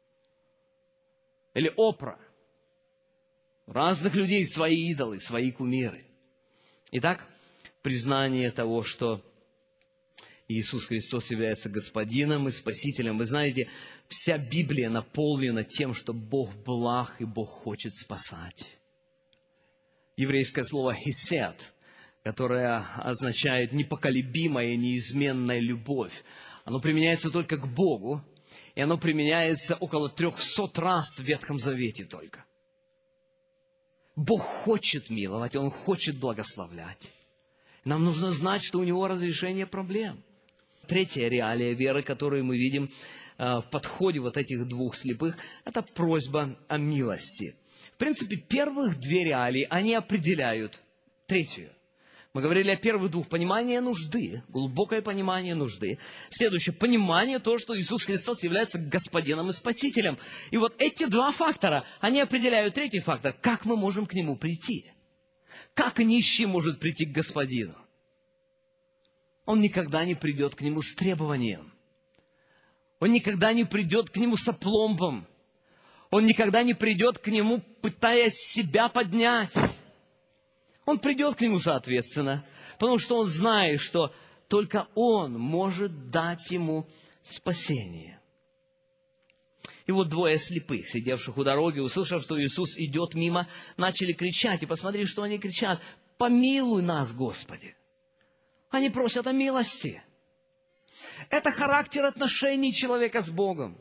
Или Опра. У разных людей свои идолы, свои кумиры. Итак, признание того, что Иисус Христос является Господином и Спасителем. Вы знаете, вся Библия наполнена тем, что Бог благ и Бог хочет спасать. Еврейское слово «хесед», которое означает непоколебимая, неизменная любовь, оно применяется только к Богу, и оно применяется около трехсот раз в Ветхом Завете только. Бог хочет миловать, Он хочет благословлять. Нам нужно знать, что у Него разрешение проблем. Третья реалия веры, которую мы видим э, в подходе вот этих двух слепых, это просьба о милости. В принципе, первых две реалии, они определяют третью. Мы говорили о первых двух: понимание нужды, глубокое понимание нужды. Следующее: понимание того, что Иисус Христос является Господином и Спасителем. И вот эти два фактора, они определяют третий фактор: как мы можем к Нему прийти. Как нищий может прийти к Господину? Он никогда не придет к Нему с требованием. Он никогда не придет к Нему с опломбом. Он никогда не придет к Нему, пытаясь себя поднять. Он придет к Нему соответственно, потому что он знает, что только Он может дать ему спасение. И вот двое слепых, сидевших у дороги, услышав, что Иисус идет мимо, начали кричать. И посмотри, что они кричат: «Помилуй нас, Господи!» Они просят о милости. Это характер отношений человека с Богом.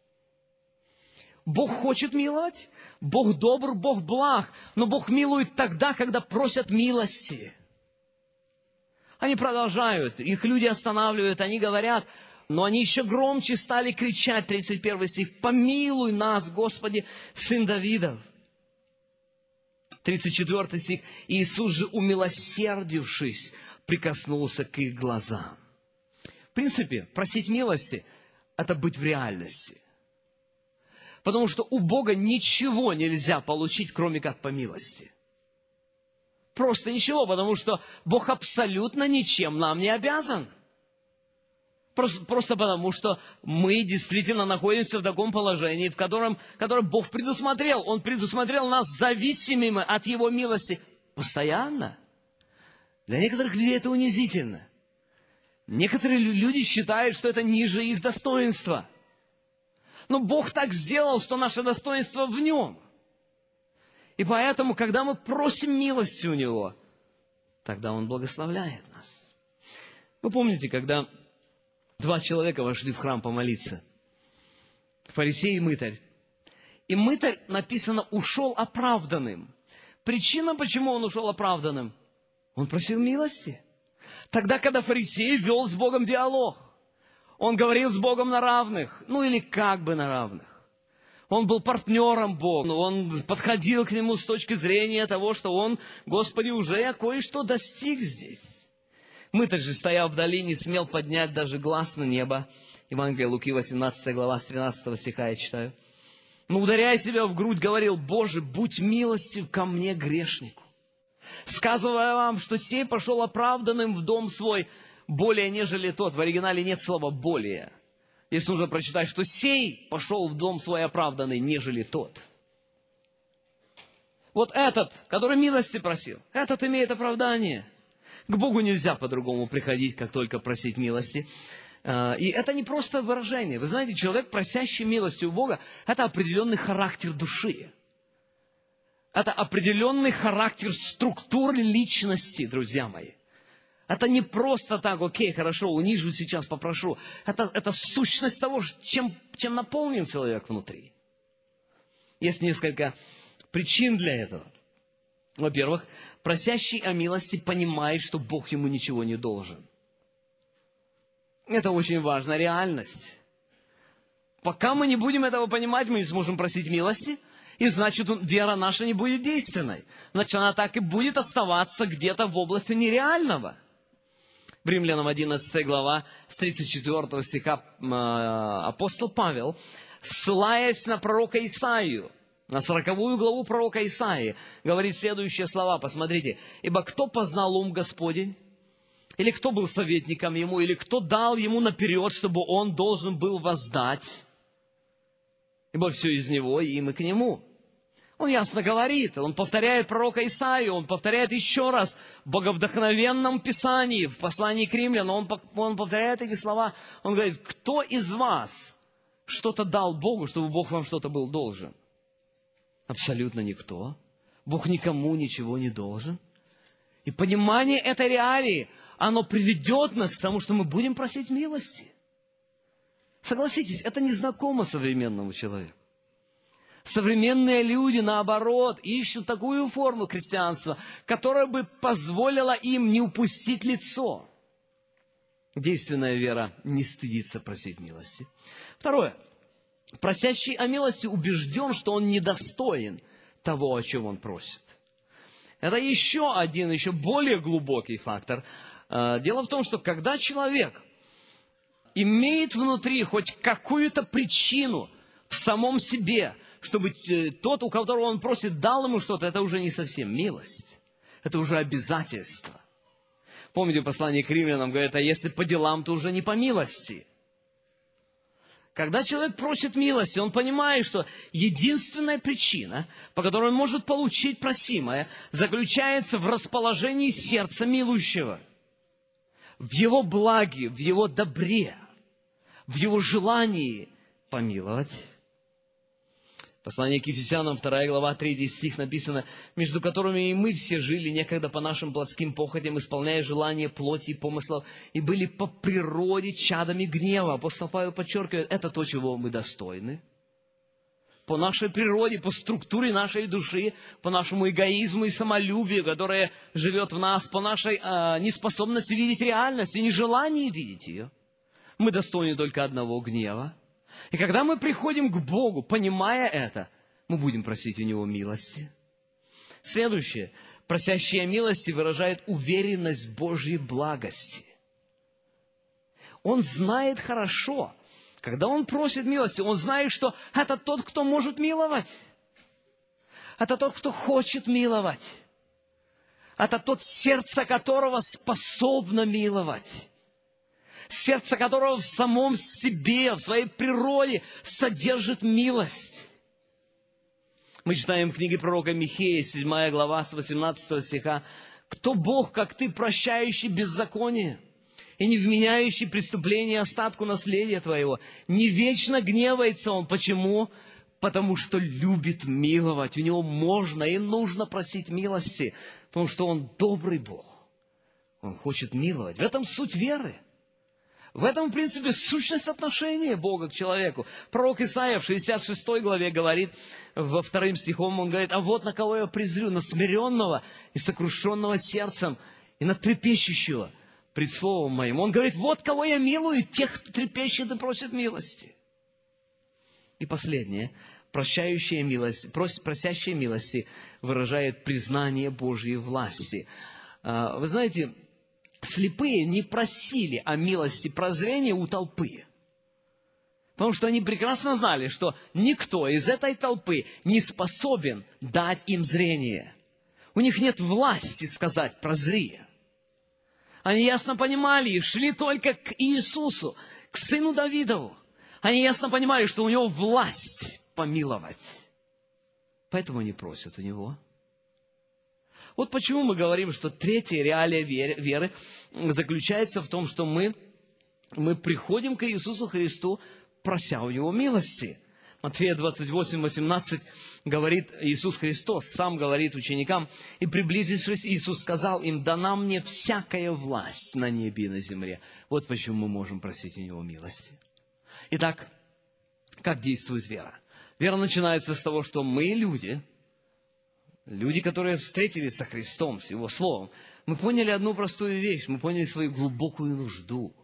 Бог хочет миловать, Бог добр, Бог благ, но Бог милует тогда, когда просят милости. Они продолжают, их люди останавливают, они говорят, но они еще громче стали кричать, тридцать первый стих: «Помилуй нас, Господи, Сын Давидов». тридцать четвёртый стих: «Иисус же, умилосердившись, прикоснулся к их глазам». В принципе, просить милости – это быть в реальности. Потому что у Бога ничего нельзя получить, кроме как по милости. Просто ничего, потому что Бог абсолютно ничем нам не обязан. Просто, просто потому, что мы действительно находимся в таком положении, в котором, которое Бог предусмотрел. Он предусмотрел нас зависимыми от Его милости постоянно. Для некоторых людей это унизительно. Некоторые люди считают, что это ниже их достоинства. Но Бог так сделал, что наше достоинство в Нем. И поэтому, когда мы просим милости у Него, тогда Он благословляет нас. Вы помните, когда два человека вошли в храм помолиться? Фарисей и мытарь. И мытарь, написано, ушел оправданным. Причина, почему он ушел оправданным? Он просил милости. Тогда, когда фарисей вел с Богом диалог, он говорил с Богом на равных, ну или как бы на равных. Он был партнером Бога, он подходил к Нему с точки зрения того, что он, Господи, уже кое-что достиг здесь. Мытарь же, стоя вдали, не смел поднять даже глаз на небо. Евангелие Луки, восемнадцатая глава, с тринадцатого стиха я читаю. Но, ударяя себя в грудь, говорил: «Боже, будь милостив ко мне, грешнику. Сказывая вам, что сей пошел оправданным в дом свой, более нежели тот». В оригинале нет слова «более». Здесь нужно прочитать, что сей пошел в дом свой оправданный, нежели тот. Вот этот, который милости просил, этот имеет оправдание. К Богу нельзя по-другому приходить, как только просить милости. И это не просто выражение. Вы знаете, человек, просящий милости у Бога, это определенный характер души. Это определенный характер структуры личности, друзья мои. Это не просто так: окей, хорошо, унижу сейчас, попрошу. Это, это сущность того, чем, чем наполнен человек внутри. Есть несколько причин для этого. Во-первых, просящий о милости понимает, что Бог ему ничего не должен. Это очень важная реальность. Пока мы не будем этого понимать, мы не сможем просить милости, и значит, вера наша не будет действенной. Значит, она так и будет оставаться где-то в области нереального. В Римлянам одиннадцатая глава, с тридцать четвёртого стиха апостол Павел, ссылаясь на пророка Исаию, на сороковую главу пророка Исаии, говорит следующие слова, посмотрите. «Ибо кто познал ум Господень? Или кто был советником ему? Или кто дал ему наперед, чтобы он должен был воздать? Ибо все из него, и им, и к нему». Он ясно говорит, он повторяет пророка Исаию, он повторяет еще раз в боговдохновенном Писании, в послании к Римлянам, он, он повторяет эти слова. Он говорит: кто из вас что-то дал Богу, чтобы Бог вам что-то был должен? Абсолютно никто. Бог никому ничего не должен. И понимание этой реалии, оно приведет нас к тому, что мы будем просить милости. Согласитесь, это незнакомо современному человеку. Современные люди, наоборот, ищут такую форму христианства, которая бы позволила им не упустить лицо. Действенная вера не стыдится просить милости. Второе. Просящий о милости убежден, что он недостоин того, о чем он просит. Это еще один, еще более глубокий фактор. Дело в том, что когда человек имеет внутри хоть какую-то причину в самом себе, чтобы тот, у которого он просит, дал ему что-то, это уже не совсем милость. Это уже обязательство. Помните, послание к Римлянам говорит: а если по делам, то уже не по милости. Когда человек просит милости, он понимает, что единственная причина, по которой он может получить просимое, заключается в расположении сердца милующего, в его благе, в его добре, в его желании помиловать. Послание к Ефесянам, вторая глава, третий стих написано: между которыми и мы все жили некогда по нашим плотским похотям, исполняя желания плоти и помыслов, и были по природе чадами гнева. Апостол Павел подчеркивает, это то, чего мы достойны. По нашей природе, по структуре нашей души, по нашему эгоизму и самолюбию, которое живет в нас, по нашей э, неспособности видеть реальность и нежелании видеть ее. Мы достойны только одного — гнева. И когда мы приходим к Богу, понимая это, мы будем просить у Него милости. Следующее. Просящий о милости выражает уверенность в Божьей благости. Он знает хорошо, когда он просит милости, он знает, что это тот, кто может миловать. Это тот, кто хочет миловать. Это тот, сердце которого способно миловать. Сердце которого в самом себе, в своей природе содержит милость. Мы читаем в книге пророка Михея, седьмая глава, с восемнадцатого стиха. Кто Бог, как ты, прощающий беззаконие и не вменяющий преступление остатку наследия твоего? Не вечно гневается он. Почему? Потому что любит миловать. У него можно и нужно просить милости, потому что он добрый Бог. Он хочет миловать. В этом суть веры. В этом, в принципе, сущность отношения Бога к человеку. Пророк Исаия в шестьдесят шестой главе говорит, во вторым стихом он говорит: «А вот на кого я презрю, на смиренного и сокрушенного сердцем, и на трепещущего пред словом моим». Он говорит: вот кого я милую, тех, кто трепещет и просит милости. И последнее. Прощающая милость, просящая милости выражает признание Божьей власти. Вы знаете, слепые не просили о милости прозрения у толпы. Потому что они прекрасно знали, что никто из этой толпы не способен дать им зрение. У них нет власти сказать «прозри». Они ясно понимали и шли только к Иисусу, к сыну Давидову. Они ясно понимали, что у него власть помиловать. Поэтому они просят у него. Вот почему мы говорим, что третья реалия веры заключается в том, что мы, мы приходим к Иисусу Христу, прося у Него милости. Матфея двадцать восемь восемнадцать говорит Иисус Христос, сам говорит ученикам: «И приблизившись, Иисус сказал им: дана мне всякая власть на небе и на земле». Вот почему мы можем просить у Него милости. Итак, как действует вера? Вера начинается с того, что мы люди, люди, которые встретились со Христом, с Его Словом, мы поняли одну простую вещь, мы поняли свою глубокую нужду.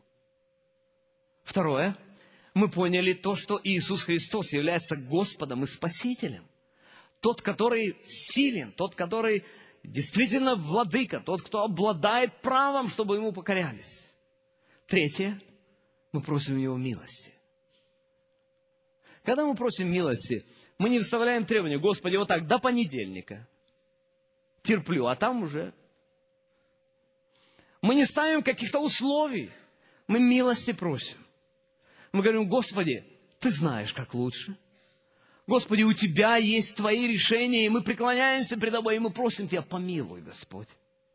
Второе, мы поняли то, что Иисус Христос является Господом и Спасителем. Тот, который силен, тот, который действительно владыка, тот, кто обладает правом, чтобы Ему покорялись. Третье, мы просим у Него милости. Когда мы просим милости, мы не выставляем требования: Господи, вот так, до понедельника. Терплю, а там уже. Мы не ставим каких-то условий. Мы милости просим. Мы говорим: Господи, Ты знаешь, как лучше. Господи, у Тебя есть Твои решения, и мы преклоняемся пред Тобой, и мы просим Тебя: помилуй, Господь.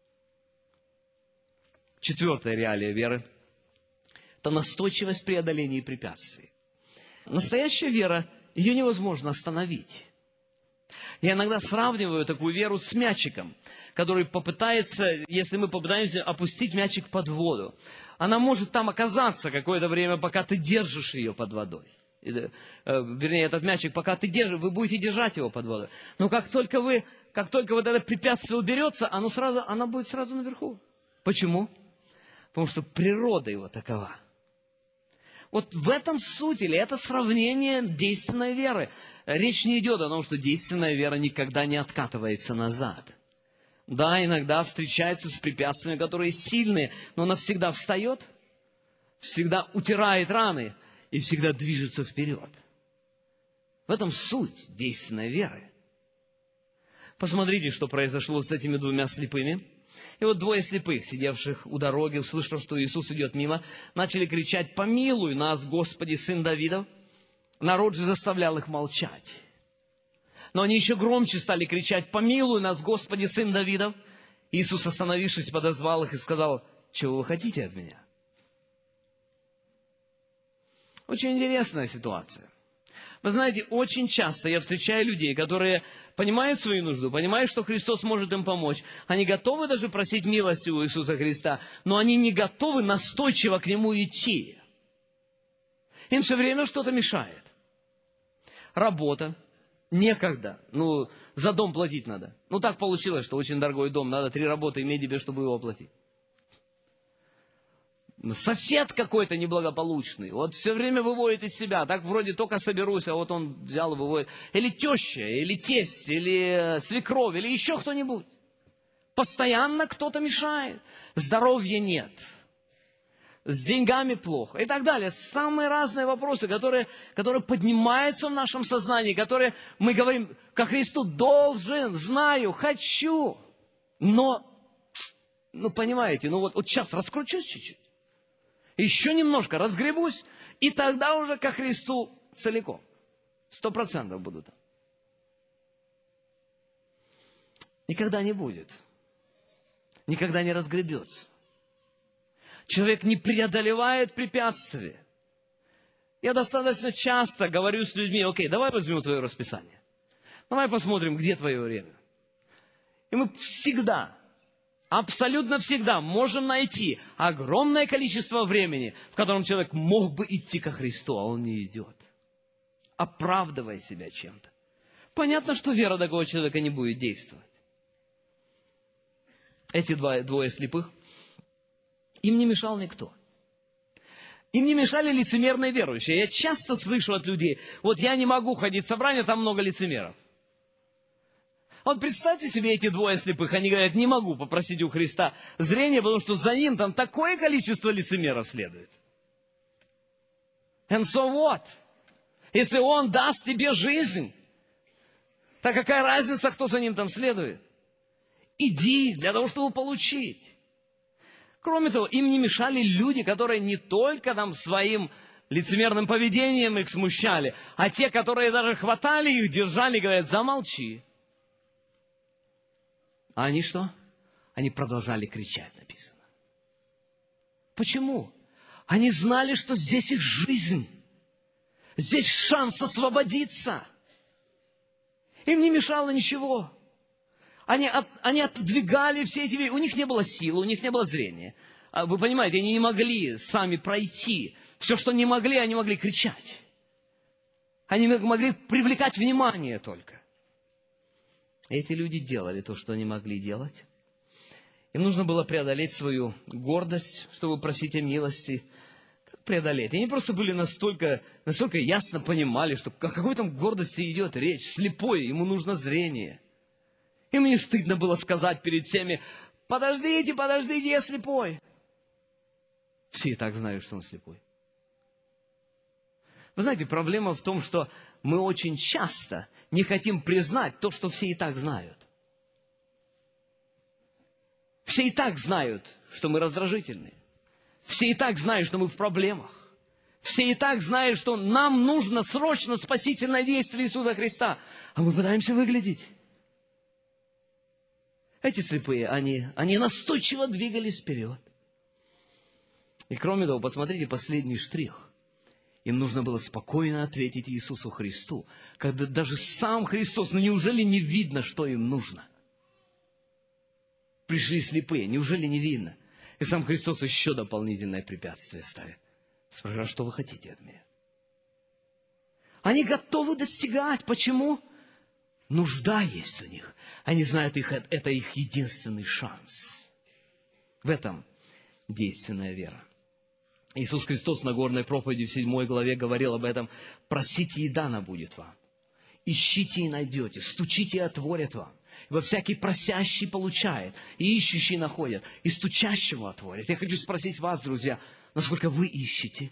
Четвертая реалия веры – это настойчивость в преодолении препятствий. Настоящая вера, ее невозможно остановить. Я иногда сравниваю такую веру с мячиком, который попытается, если мы попытаемся опустить мячик под воду, она может там оказаться какое-то время, пока ты держишь ее под водой. Или, э, вернее, этот мячик, пока ты держишь, вы будете держать его под водой. Но как только вы, как только вот это препятствие уберется, оно сразу, оно будет сразу наверху. Почему? Потому что природа его такова. Вот в этом суть, или это сравнение действенной веры. Речь не идет о том, что действенная вера никогда не откатывается назад. Да, иногда встречается с препятствиями, которые сильные, но она всегда встает, всегда утирает раны и всегда движется вперед. В этом суть действенной веры. Посмотрите, что произошло с этими двумя слепыми. И вот двое слепых, сидевших у дороги, услышав, что Иисус идет мимо, начали кричать: «Помилуй нас, Господи, Сын Давидов!» Народ же заставлял их молчать. Но они еще громче стали кричать: «Помилуй нас, Господи, Сын Давидов!» Иисус, остановившись, подозвал их и сказал: «Чего вы хотите от меня?» Очень интересная ситуация. Вы знаете, очень часто я встречаю людей, которые понимают свою нужду, понимают, что Христос может им помочь. Они готовы даже просить милости у Иисуса Христа, но они не готовы настойчиво к Нему идти. Им все время что-то мешает. Работа. Некогда. Ну, за дом платить надо. Ну, так получилось, что очень дорогой дом. Надо три работы иметь тебе, чтобы его оплатить. Сосед какой-то неблагополучный. Вот все время выводит из себя. Так вроде только соберусь, а вот он взял и выводит. Или теща, или тесть, или свекровь, или еще кто-нибудь. Постоянно кто-то мешает. Здоровья нет. С деньгами плохо. И так далее. Самые разные вопросы, которые, которые поднимаются в нашем сознании, которые мы говорим: ко Христу должен, знаю, хочу. Но, ну понимаете, ну вот, вот сейчас раскручусь чуть-чуть. Еще немножко разгребусь, и тогда уже ко Христу целиком. Сто процентов буду там. Никогда не будет. никогда не разгребется. Человек не преодолевает препятствия. Я достаточно часто говорю с людьми: окей, давай возьмем твое расписание. Давай посмотрим, где твое время. И мы всегда, абсолютно всегда можем найти огромное количество времени, в котором человек мог бы идти ко Христу, а он не идет, оправдывая себя чем-то. Понятно, что вера такого человека не будет действовать. Эти два, двое слепых, им не мешал никто. Им не мешали лицемерные верующие. Я часто слышу от людей: вот я не могу ходить в собрание, там много лицемеров. Вот представьте себе эти двое слепых, они говорят: не могу попросить у Христа зрение, потому что за ним там такое количество лицемеров следует. And so what? Если Он даст тебе жизнь, так какая разница, кто за ним там следует? Иди для того, чтобы получить. Кроме того, им не мешали люди, которые не только там своим лицемерным поведением их смущали, а те, которые даже хватали их, держали и говорят: замолчи. А они что? Они продолжали кричать, написано. Почему? Они знали, что здесь их жизнь. Здесь шанс освободиться. Им не мешало ничего. Они, от, они отодвигали все эти... У них не было силы, у них не было зрения. Вы понимаете, они не могли сами пройти. Все, что не могли, они могли кричать. Они могли привлекать внимание только. Эти люди делали то, что они могли делать. Им нужно было преодолеть свою гордость, чтобы просить о милости. Как преодолеть? Они просто были настолько, настолько ясно понимали, что о какой там гордости идет речь. Слепой, ему нужно зрение. Им не стыдно было сказать перед всеми: подождите, подождите, я слепой. Все и так знают, что он слепой. Вы знаете, проблема в том, что мы очень часто не хотим признать то, что все и так знают. Все и так знают, что мы раздражительны. Все и так знают, что мы в проблемах. Все и так знают, что нам нужно срочно спасительное действие Иисуса Христа. А мы пытаемся выглядеть. Эти слепые, они, они настойчиво двигались вперед. И кроме того, посмотрите последний штрих. Им нужно было спокойно ответить Иисусу Христу, когда даже сам Христос, ну неужели не видно, что им нужно? Пришли слепые, неужели не видно? И сам Христос еще дополнительное препятствие ставит. Спрашивает: а что вы хотите от меня? Они готовы достигать. Почему? Нужда есть у них. Они знают, их, это их единственный шанс. В этом действенная вера. Иисус Христос на Нагорной проповеди в седьмой главе говорил об этом: просите, и дано будет вам. Ищите, и найдете. Стучите, и отворят вам. Во всякий просящий получает, и ищущий находит, и стучащего отворят. Я хочу спросить вас, друзья, насколько вы ищете?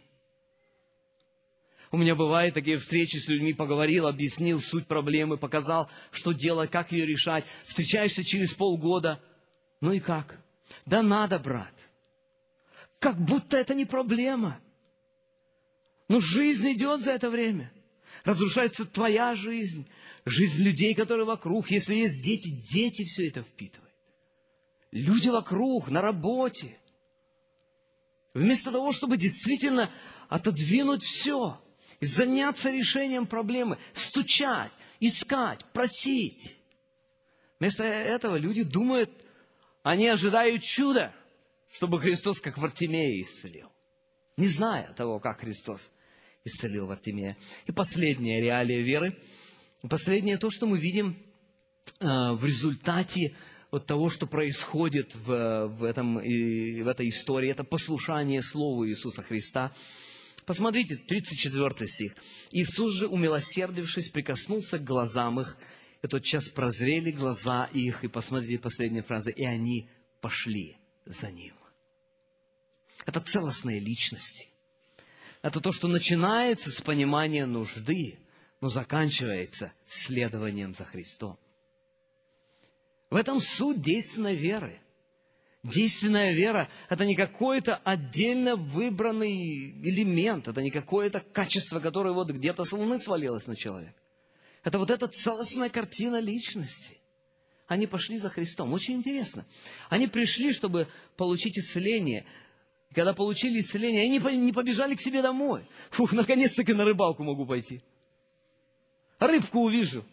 У меня бывают такие встречи с людьми, поговорил, объяснил суть проблемы, показал, что делать, как ее решать. Встречаешься через полгода. Ну и как? Да надо, брат. Как будто это не проблема. Но жизнь идет за это время. Разрушается твоя жизнь, жизнь людей, которые вокруг. Если есть дети, дети все это впитывают. Люди вокруг, на работе. Вместо того, чтобы действительно отодвинуть все и заняться решением проблемы, стучать, искать, просить. Вместо этого люди думают, они ожидают чуда, чтобы Христос как Вартимея исцелил, не зная того, как Христос исцелил Вартимея. И последняя реалия веры, последнее то, что мы видим э, в результате вот того, что происходит в, в, этом, и, в этой истории, это послушание Слову Иисуса Христа. Посмотрите, тридцать четвёртый стих. «Иисус же, умилосердившись, прикоснулся к глазам их, и тотчас прозрели глаза их». И посмотрите, последняя фраза: «И они пошли за Ним». Это целостные личности. Это то, что начинается с понимания нужды, но заканчивается следованием за Христом. В этом суть действенной веры. Действенная вера – это не какой-то отдельно выбранный элемент, это не какое-то качество, которое вот где-то с луны свалилось на человека. Это вот эта целостная картина личности. они пошли за Христом. Очень интересно. Они пришли, чтобы получить исцеление. И когда получили исцеление, они не побежали к себе домой. Фух, наконец-таки на рыбалку могу пойти. Рыбку увижу.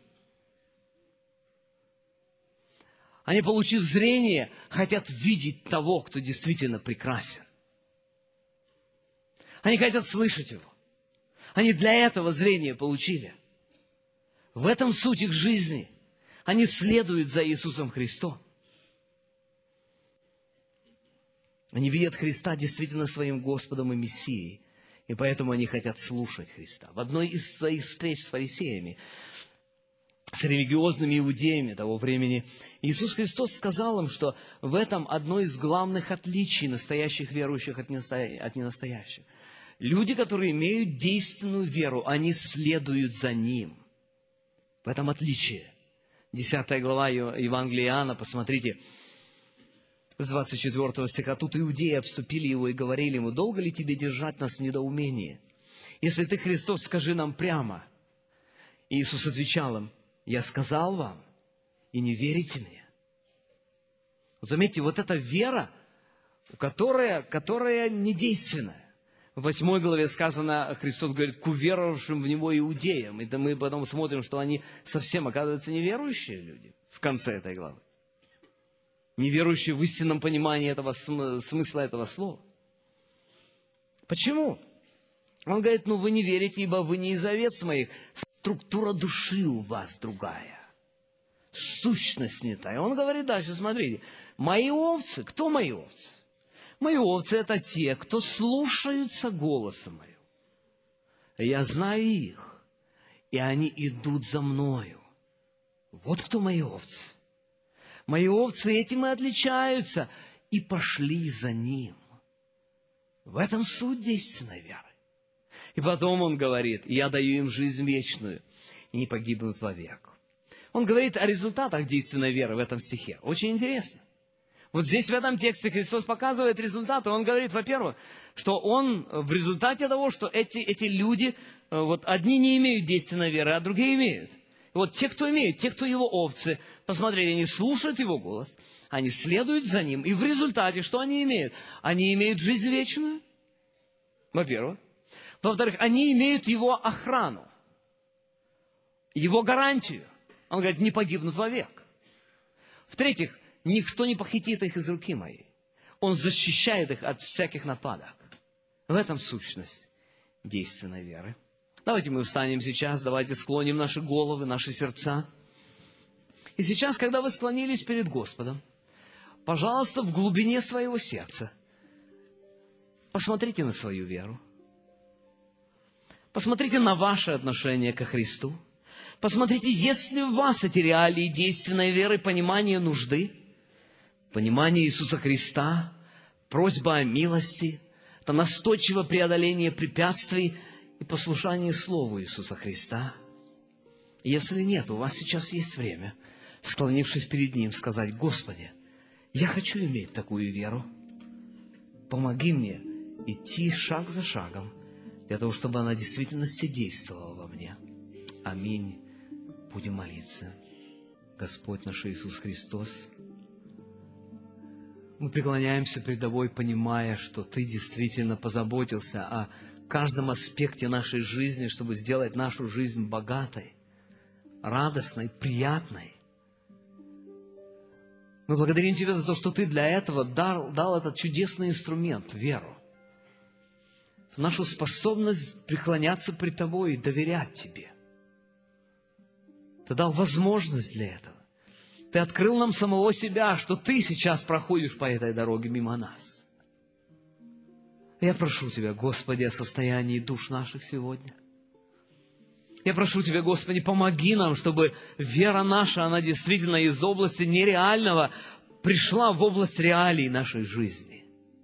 Они, получив зрение, хотят видеть того, кто действительно прекрасен. Они хотят слышать его. Они для этого зрение получили. В этом суть их жизни. Они следуют за Иисусом Христом. Они видят Христа действительно своим Господом и Мессией. И поэтому они хотят слушать Христа. В одной из своих встреч с фарисеями, с религиозными иудеями того времени, Иисус Христос сказал им, что в этом одно из главных отличий настоящих верующих от ненастоящих. Люди, которые имеют действенную веру, они следуют за Ним. В этом отличие. Десятая глава Евангелия Иоанна, посмотрите, с двадцать четвёртого стиха. Тут иудеи обступили его и говорили ему: долго ли тебе держать нас в недоумении? Если ты Христос, скажи нам прямо. И Иисус отвечал им: я сказал вам, и не верите мне. Заметьте, вот эта вера, которая, которая недейственная. В восьмой главе сказано, Христос говорит, к уверовавшим в Него иудеям. И мы потом смотрим, что они совсем, оказывается, неверующие люди в конце этой главы. Неверующие в истинном понимании этого смысла этого слова. Почему? Он говорит, ну вы не верите, ибо вы не из овец моих. Структура души у вас другая. Сущность не та. И он говорит дальше, смотрите, мои овцы, кто мои овцы? Мои овцы – это те, кто слушаются голоса моего. Я знаю их, и они идут за мною. Вот кто мои овцы. Мои овцы этим и отличаются, и пошли за ним. В этом суть действенной веры. И потом он говорит, я даю им жизнь вечную, и не погибнут вовек. Он говорит о результатах действенной веры в этом стихе. Очень интересно. Вот здесь в этом тексте Христос показывает результаты. Он говорит, во-первых, что Он в результате того, что эти, эти люди, вот одни не имеют действенной веры, а другие имеют. И вот те, кто имеют, те, кто Его овцы, посмотрите, они слушают Его голос, они следуют за Ним. И в результате что они имеют? Они имеют жизнь вечную, во-первых. Во-вторых, они имеют Его охрану, Его гарантию. Он говорит, не погибнут вовек. В-третьих, никто не похитит их из руки моей. Он защищает их от всяких нападок. В этом сущность действенной веры. Давайте мы встанем сейчас, давайте склоним наши головы, наши сердца. И сейчас, когда вы склонились перед Господом, пожалуйста, в глубине своего сердца посмотрите на свою веру. Посмотрите на ваше отношение ко Христу. Посмотрите, есть ли у вас эти реалии действенной веры, понимание нужды, понимание Иисуса Христа, просьба о милости, это настойчивое преодоление препятствий и послушание Слову Иисуса Христа. Если нет, у вас сейчас есть время, склонившись перед Ним, сказать, Господи, я хочу иметь такую веру. Помоги мне идти шаг за шагом, для того, чтобы она в действительности действовала во мне. Аминь. Будем молиться. Господь наш Иисус Христос, мы преклоняемся пред Тобой, понимая, что Ты действительно позаботился о каждом аспекте нашей жизни, чтобы сделать нашу жизнь богатой, радостной, приятной. Мы благодарим Тебя за то, что Ты для этого дал, дал этот чудесный инструмент, веру. Нашу способность преклоняться пред Тобой и доверять Тебе. Ты дал возможность для этого. Ты открыл нам самого себя, что Ты сейчас проходишь по этой дороге мимо нас. Я прошу Тебя, Господи, о состоянии душ наших сегодня. Я прошу Тебя, Господи, помоги нам, чтобы вера наша, она действительно из области нереального пришла в область реалий нашей жизни.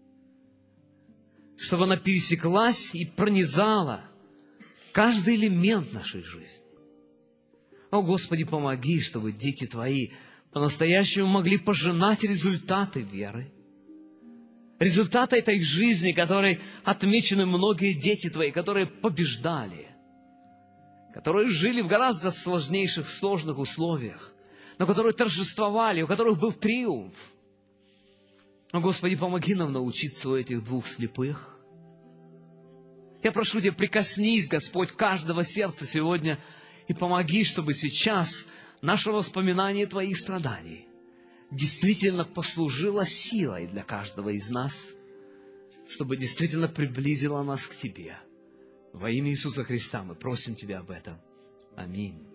Чтобы она пересеклась и пронизала каждый элемент нашей жизни. О, Господи, помоги, чтобы дети Твои по-настоящему могли пожинать результаты веры. Результаты этой жизни, которой отмечены многие дети Твои, которые побеждали, которые жили в гораздо сложнейших, сложных условиях, но которые торжествовали, у которых был триумф. Но, Господи, помоги нам научиться у этих двух слепых. Я прошу Тебя, прикоснись, Господь, каждого сердца сегодня и помоги, чтобы сейчас наше воспоминание Твоих страданий действительно послужило силой для каждого из нас, чтобы действительно приблизило нас к Тебе. Во имя Иисуса Христа мы просим Тебя об этом. Аминь.